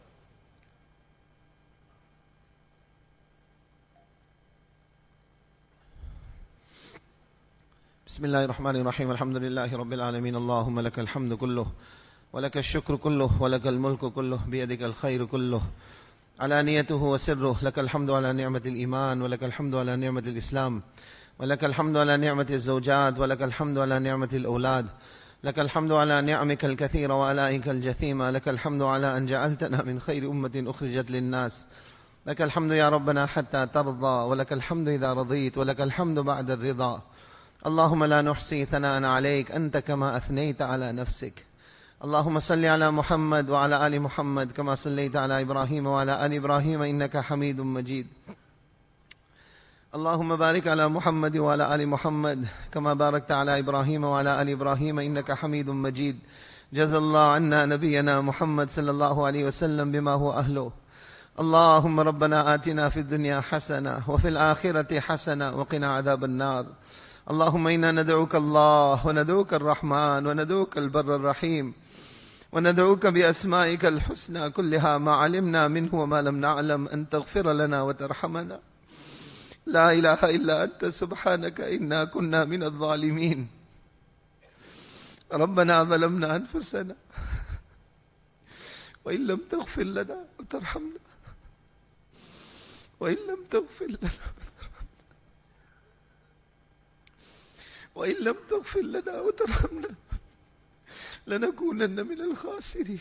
Bismillahir Rahmanir Rahim. Alhamdulillahi Rabbil Alamin. Allahumma lakal hamdu kulluh. ولك الشكر كله ولك الملك كله بيدك الخير كله علانيته وسره لك الحمد على نعمة الإيمان ولك الحمد على نعمة الإسلام ولك الحمد على نعمة الزوجات ولك الحمد على نعمة الأولاد لك الحمد على نعمك الكثيرة وآلائك الجثيمة لك الحمد على أن جعلتنا من خير أمة أخرجت للناس لك الحمد يا ربنا حتى ترضى ولك الحمد إذا رضيت ولك الحمد بعد الرضا اللهم لا نحصي ثناء عليك أنت كما أثنيت على نفسك اللهم صل على محمد وعلى آل محمد كما صليت على إبراهيم وعلى آل إبراهيم إنك حميد مجيد اللهم بارك على محمد وعلى آل محمد كما باركت على إبراهيم وعلى آل إبراهيم إنك حميد مجيد جزا الله عنا نبينا محمد صلى الله عليه وسلم بما هو أهله اللهم ربنا آتنا في الدنيا حسنة وفي الآخرة حسنة وقنا عذاب النار اللهم إنا ندعوك الله وندعوك الرحمن وندعوك البر الرحيم وندعوك بأسمائك الحسنى كلها ما علمنا منه وما لم نعلم أن تغفر لنا وترحمنا لا إله إلا أنت سبحانك إنا كنا من الظالمين ربنا ظلمنا أنفسنا وإن لم تغفر لنا وترحمنا وإن لم تغفر لنا وإن لم تغفر لنا وترحمنا لنكونن من الخاسرين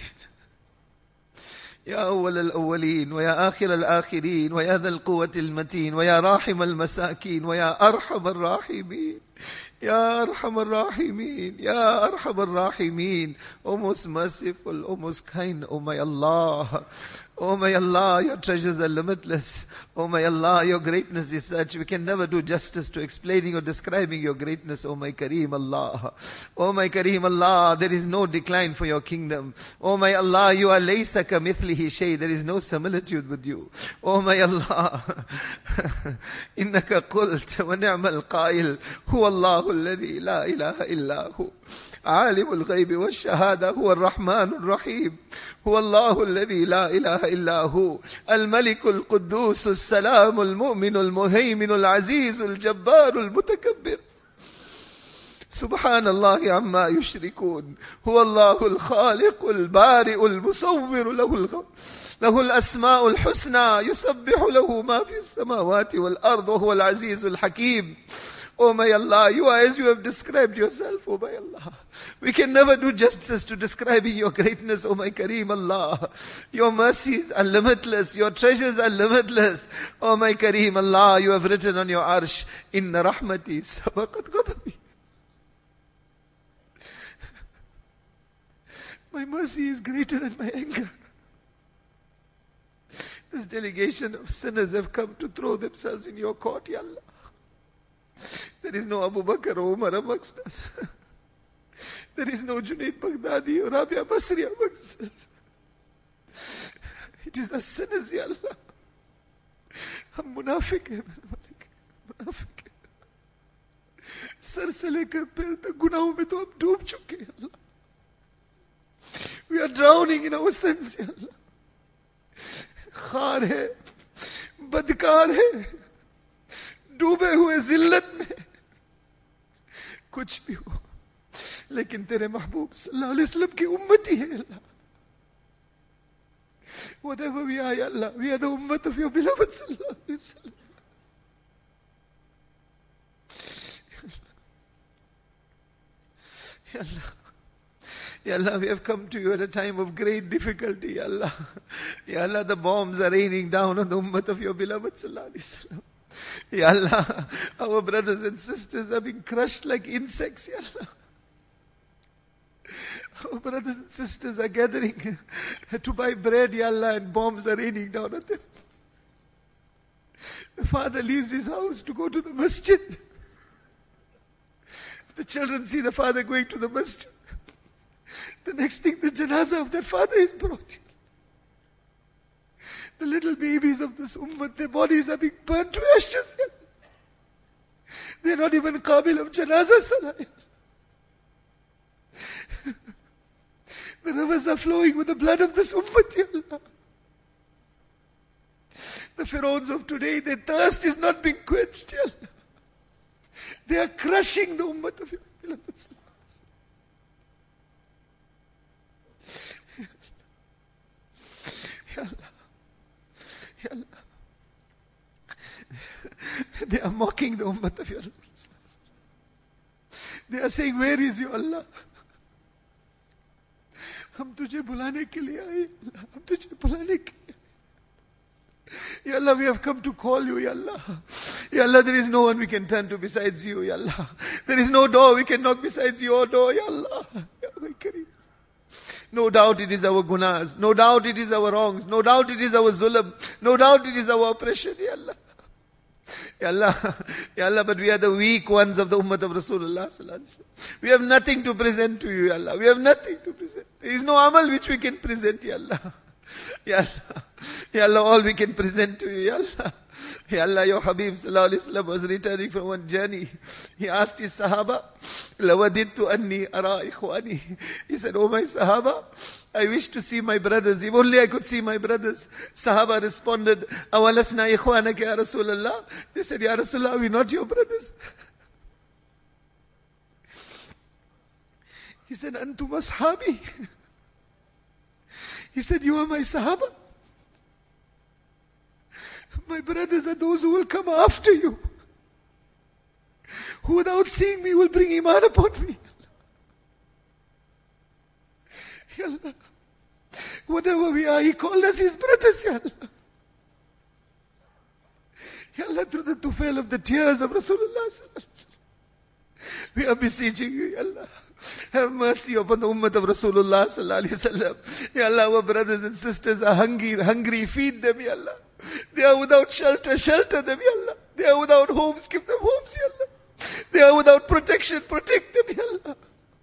يا أول الأولين ويا آخر الآخرين ويا ذا القوة المتين ويا راحم المساكين ويا أرحم الراحمين Ya Arhamar Rahimeen, Ya Arhamar Rahimeen, O most merciful, O most kind, O my Allah. Oh my Allah, your treasures are limitless. Oh my Allah, your greatness is such, we can never do justice to explaining or describing your greatness, oh my Kareem Allah. Oh my Kareem Allah, there is no decline for your kingdom. Oh my Allah, you are laysa kamithlihi shay, there is no similitude with you. Oh my Allah, innaka qult wa ni'mal qail, huwa Allahu alladhi la ilaha illa hu. عالم الغيب والشهادة هو الرحمن الرحيم هو الله الذي لا إله إلا هو الملك القدوس السلام المؤمن المهيمن العزيز الجبار المتكبر سبحان الله عما يشركون هو الله الخالق البارئ المصور له الغ... له الأسماء الحسنى يسبح له ما في السماوات والأرض وهو العزيز الحكيم. Oh my Allah, you are as you have described yourself, oh my Allah. We can never do justice to describing your greatness, oh my Kareem Allah. Your mercies are limitless, your treasures are limitless. Oh my Kareem Allah, you have written on your arsh, Inna rahmati sabaqat ghadabi. My mercy is greater than my anger. This delegation of sinners have come to throw themselves in your court, Ya Allah. There is no Abu Bakr or Umar amongst us. There is no Junaid Baghdadi or Rabia Basri amongst us. It is us sinners, Ya Allah. हम मुनाफिक हैं मेरे मालिक, मुनाफिक हैं. Sir से लेकर पैर तक गुनाहों में तो हम डूब चुके हैं, Allah. We are drowning in our sins, Ya Allah. खार है, बदकार है, डूबे हुए जिल्लत में. कुछ भी हो, लेकिन तेरे महबूब सल्लल्लाहु अलैहि वसल्लम की उम्मती है, अल्लाह. Whatever we are, Ya Allah, we are the ummah of your beloved sallallahu alaihi wasallam. Ya Allah, Ya Allah, we have come to you at a time of great difficulty, Ya Allah. Ya Allah, the bombs are raining down on the ummah of your beloved sallallahu alaihi wasallam. Ya Allah, our brothers and sisters are being crushed like insects, Ya Allah. Our brothers and sisters are gathering to buy bread, Ya Allah, and bombs are raining down on them. The father leaves his house to go to the masjid. The children see the father going to the masjid. The next thing, the janazah of that father is brought. The little babies of this ummah, their bodies are being burnt to ashes. They're not even qabil of janazah salah. The rivers are flowing with the blood of this ummah, Ya Allah. The Pharaohs of today, their thirst is not being quenched, Ya Allah. They are crushing the ummah of your beloved Sallallahu. Ya Allah. Ya Allah. They are mocking the ummah of your Allah. They are saying, where is your Allah? हम तुझे बुलाने के लिए आए, हम तुझे बुलाने के लिए. Ya Allah, we have come to call you, Ya Allah. Ya Allah, there is no one we can turn to besides you, Ya Allah. There is no door we can knock besides your door, Ya Allah. Ya my Kareem. No doubt it is our gunas. No doubt it is our wrongs. No doubt it is our zulm. No doubt it is our oppression, Ya Allah. Ya Allah, Ya Allah, but we are the weak ones of the ummah of Rasulullah sallallahu alaihi wasallam. We have nothing to present to you, Ya Allah. We have nothing to present. There is no amal which we can present, Ya Allah. Ya Allah, Ya Allah, all we can present to you, Ya Allah. Ya Allah, your Habib sallallahu alaihi wasallam was returning from one journey. He asked his Sahaba, "Lawadidtu anni ara ikhwani." He said, "Oh my Sahaba, I wish to see my brothers. If only I could see my brothers." Sahaba responded, "Awalasna ikhwanaka ya Rasulullah." They said, "Ya Rasulullah, are we not your brothers?" He said, "Antum ashabi." He said, "You are my Sahaba. My brothers are those who will come after you, who without seeing me will bring iman upon me." Ya Allah, whatever we are, He called us His brothers, Ya Allah. Ya Allah, through the tufail of the tears of Rasulullah sallallahu alaihi wasallam, We are beseeching you, Ya Allah. Have mercy upon the ummah of Rasulullah sallallahu alaihi wasallam. Ya Allah, our brothers and sisters are hungry, hungry. Feed them, Ya Allah. They are without shelter, shelter them, Ya Allah. They are without homes, give them homes, Ya Allah. They are without protection, protect them, Ya Allah.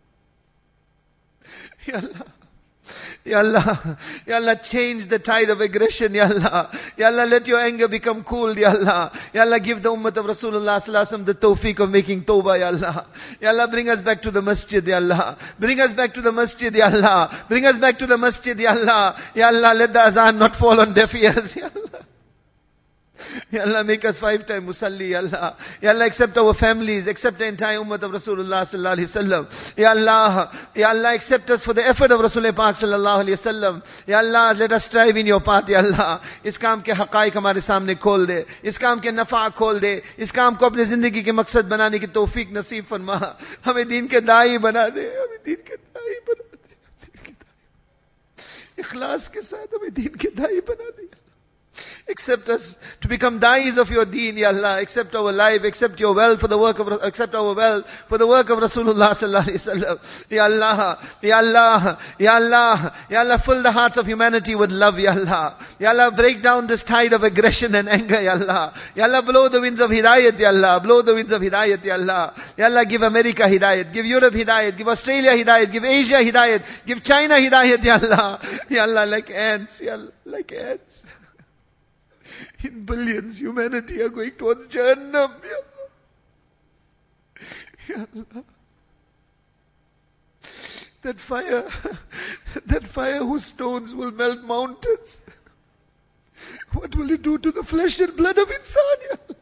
Ya Allah. Ya Allah, Ya Allah, change the tide of aggression, Ya Allah. Ya Allah, let your anger become cool, Ya Allah. Ya Allah, give the ummah of Rasulullah sallallahu alaihi wasallam the tawfiq of making tawbah, Ya Allah. Ya Allah, bring us back to the masjid, Ya Allah. Bring us back to the masjid, Ya Allah. Bring us back to the masjid, Ya Allah. Ya Allah, let the azan not fall on deaf ears, Ya Allah. Ya Allah, make us five-time musalli, Ya Allah. Ya Allah, accept our families, accept the entire ummah of Rasulullah sallallahu alaihi wasallam. Ya Allah, Ya Allah, accept us for the effort of Rasulullah Pak sallallahu alaihi wasallam. Ya Allah, let us strive in your path, Ya Allah. इस काम के हक़ाइक़ हमारे सामने खोल दे, इस काम के नफ़ा खोल दे, इस काम को अपने जिंदगी के मकसद बनाने की तौफीक नसीब फरमा. हमें दीन के दाई बना दे, हमें दीन के दाई बना दे. इखलास के साथ हमें दीन के दाई बना दे. Accept us to become da'is of your deen, Ya Allah. Accept our life, accept your wealth for the work of, accept our wealth for the work of Rasulullah sallallahu alaihi wasallam. Ya Allah, Ya Allah, Ya Allah, Ya Allah, fill the hearts of humanity with love, Ya Allah. Ya Allah, break down this tide of aggression and anger, Ya Allah. Ya Allah, blow the winds of hidayat, Ya Allah. Blow the winds of hidayat, Ya Allah. Ya Allah, give America hidayat, give Europe hidayat, give Australia hidayat, give Asia hidayat, give China hidayat, Ya Allah. Ya Allah, like ants, Ya Allah, like ants. In billions, humanity are going towards Jahannam, Ya Allah. Ya Allah. That fire, that fire whose stones will melt mountains. What will it do to the flesh and blood of insan, Ya Allah?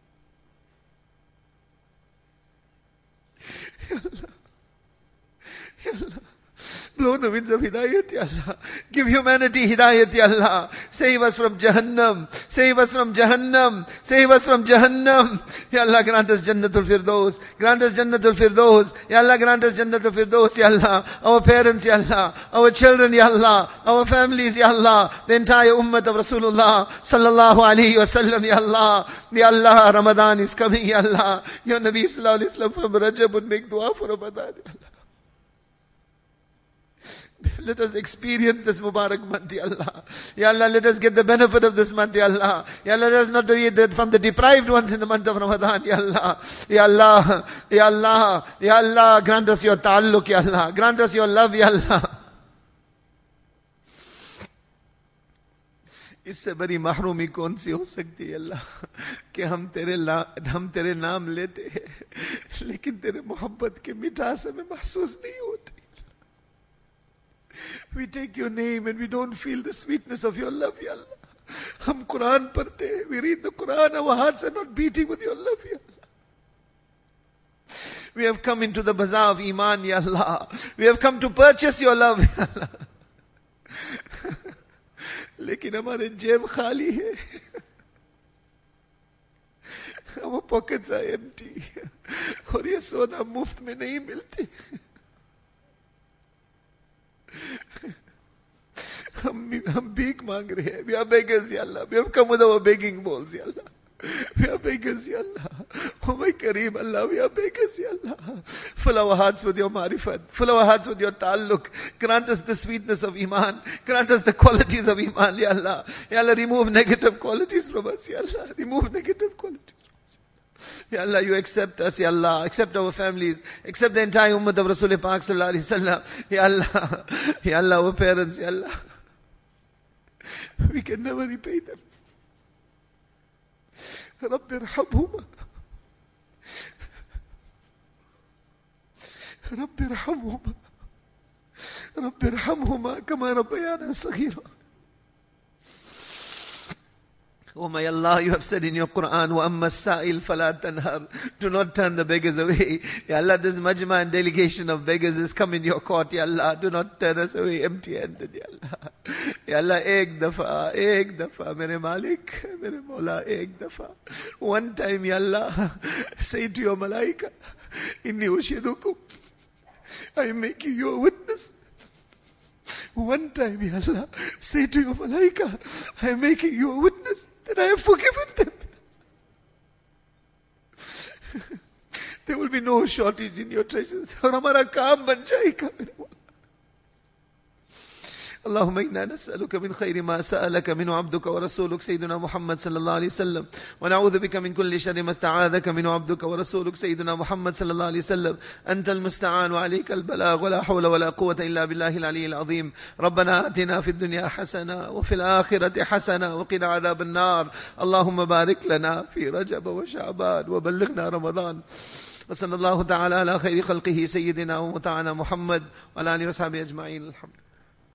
Ya Allah. Ya Allah. Blow the winds of hidayat, Ya Allah. Give humanity hidayat, Ya Allah. Save us from Jahannam. Save us from Jahannam. Save us from Jahannam. Ya Allah, grant us Jannatul Firdaus. Grant us Jannatul Firdaus. Ya Allah, grant us Jannatul Firdaus, Ya Allah. Our parents, Ya Allah. Our children, Ya Allah. Our families, Ya Allah. The entire ummah of Rasulullah sallallahu alaihi wasallam, Ya Allah. Ya Allah, Ramadan is coming, Ya Allah. Your Nabi sallallahu alaihi wasallam from Rajab would make dua for Ramadan, Ya Allah. Let us experience this Mubarak month, Ya Allah. Ya Allah, let us get the benefit of this month, Ya Allah. Ya Allah, let us not be from the deprived ones in the month of Ramadan, Ya Allah. Ya Allah, Ya Allah, Ya Allah, grant us your ta'alluq, Ya Allah. Grant us your love, Ya Allah. इससे बड़ी महरूमी कौन सी हो सकती है अल्लाह कि हम तेरे हम तेरे नाम लेते हैं लेकिन तेरे मोहब्बत की मिठास हमें महसूस नहीं होती. We take your name and we don't feel the sweetness of your love, Ya Allah. हम कुरान पढ़ते हैं, we read the Quran, our hearts are not beating with your love, Ya Allah. We have come into the bazaar of Iman, Ya Allah. We have come to purchase your love, Ya Allah. लेकिन हमारे जेब खाली है. Our pockets are empty. और ये सोना मुफ्त में नहीं मिलती. हम हम भीख मांग रहे हैं. We are beggars, Ya Allah. We have come with our begging bowls, Ya Allah. We are beggars, Ya Allah. Oh my Kareem, Allah, we are beggars, Ya Allah. Fill our hearts with your marifat. Fill our hearts with your ta'alluq. Grant us the sweetness of Iman. Grant us the qualities of Iman, Ya Allah. Ya Allah, remove negative qualities from us, Ya Allah. Remove negative qualities from us. Ya Allah, you accept us, Ya Allah. Accept our families. Accept the entire ummah of Rasulullah Pak sallallahu alaihi wasallam. Ya Allah. Ya Allah, our parents, Ya Allah. We can never repay them. رب ارحمهما رب ارحمهما رب ارحمهما كما ربيانا صغيرا. Oh my Allah, you have said in your Quran, وَأَمَّا السَّائِلْ فَلَا تَنْهَرْ. Do not turn the beggars away. Ya Allah, this majma and delegation of beggars has come in your court, Ya Allah. Do not turn us away empty-handed, Ya Allah. Ya Allah, ek dafa, ek dafa, mere Malik, mere Mawla, ek dafa. One time, Ya Allah, say to your malaika, inni ushidukum, I am making you a witness. One time, Ya Allah, say to your malaika, I am making you a witness that I have forgiven them. There will be be no shortage in your treasures. और हमारा काम बन जाएगा मेरे मौला. اللهم إنا نسألك من خير ما سألك منه عبدك ورسولك سيدنا محمد صلى الله عليه وسلم ونعوذ بك من كل شر ما استعاذك منه عبدك ورسولك سيدنا محمد صلى الله عليه وسلم. أنت المستعان وعليك البلاغ ولا حول ولا قوة إلا بالله العلي العظيم. ربنا آتنا في الدنيا حسنة وفي الآخرة حسنة وقنا عذاب النار. اللهم بارك لنا في رجب وشعبان وبلغنا رمضان. وصلى الله تعالى على خير خلقه سيدنا ومتعنا محمد وعلى آله وصحبه أجمعين. الحمد لله.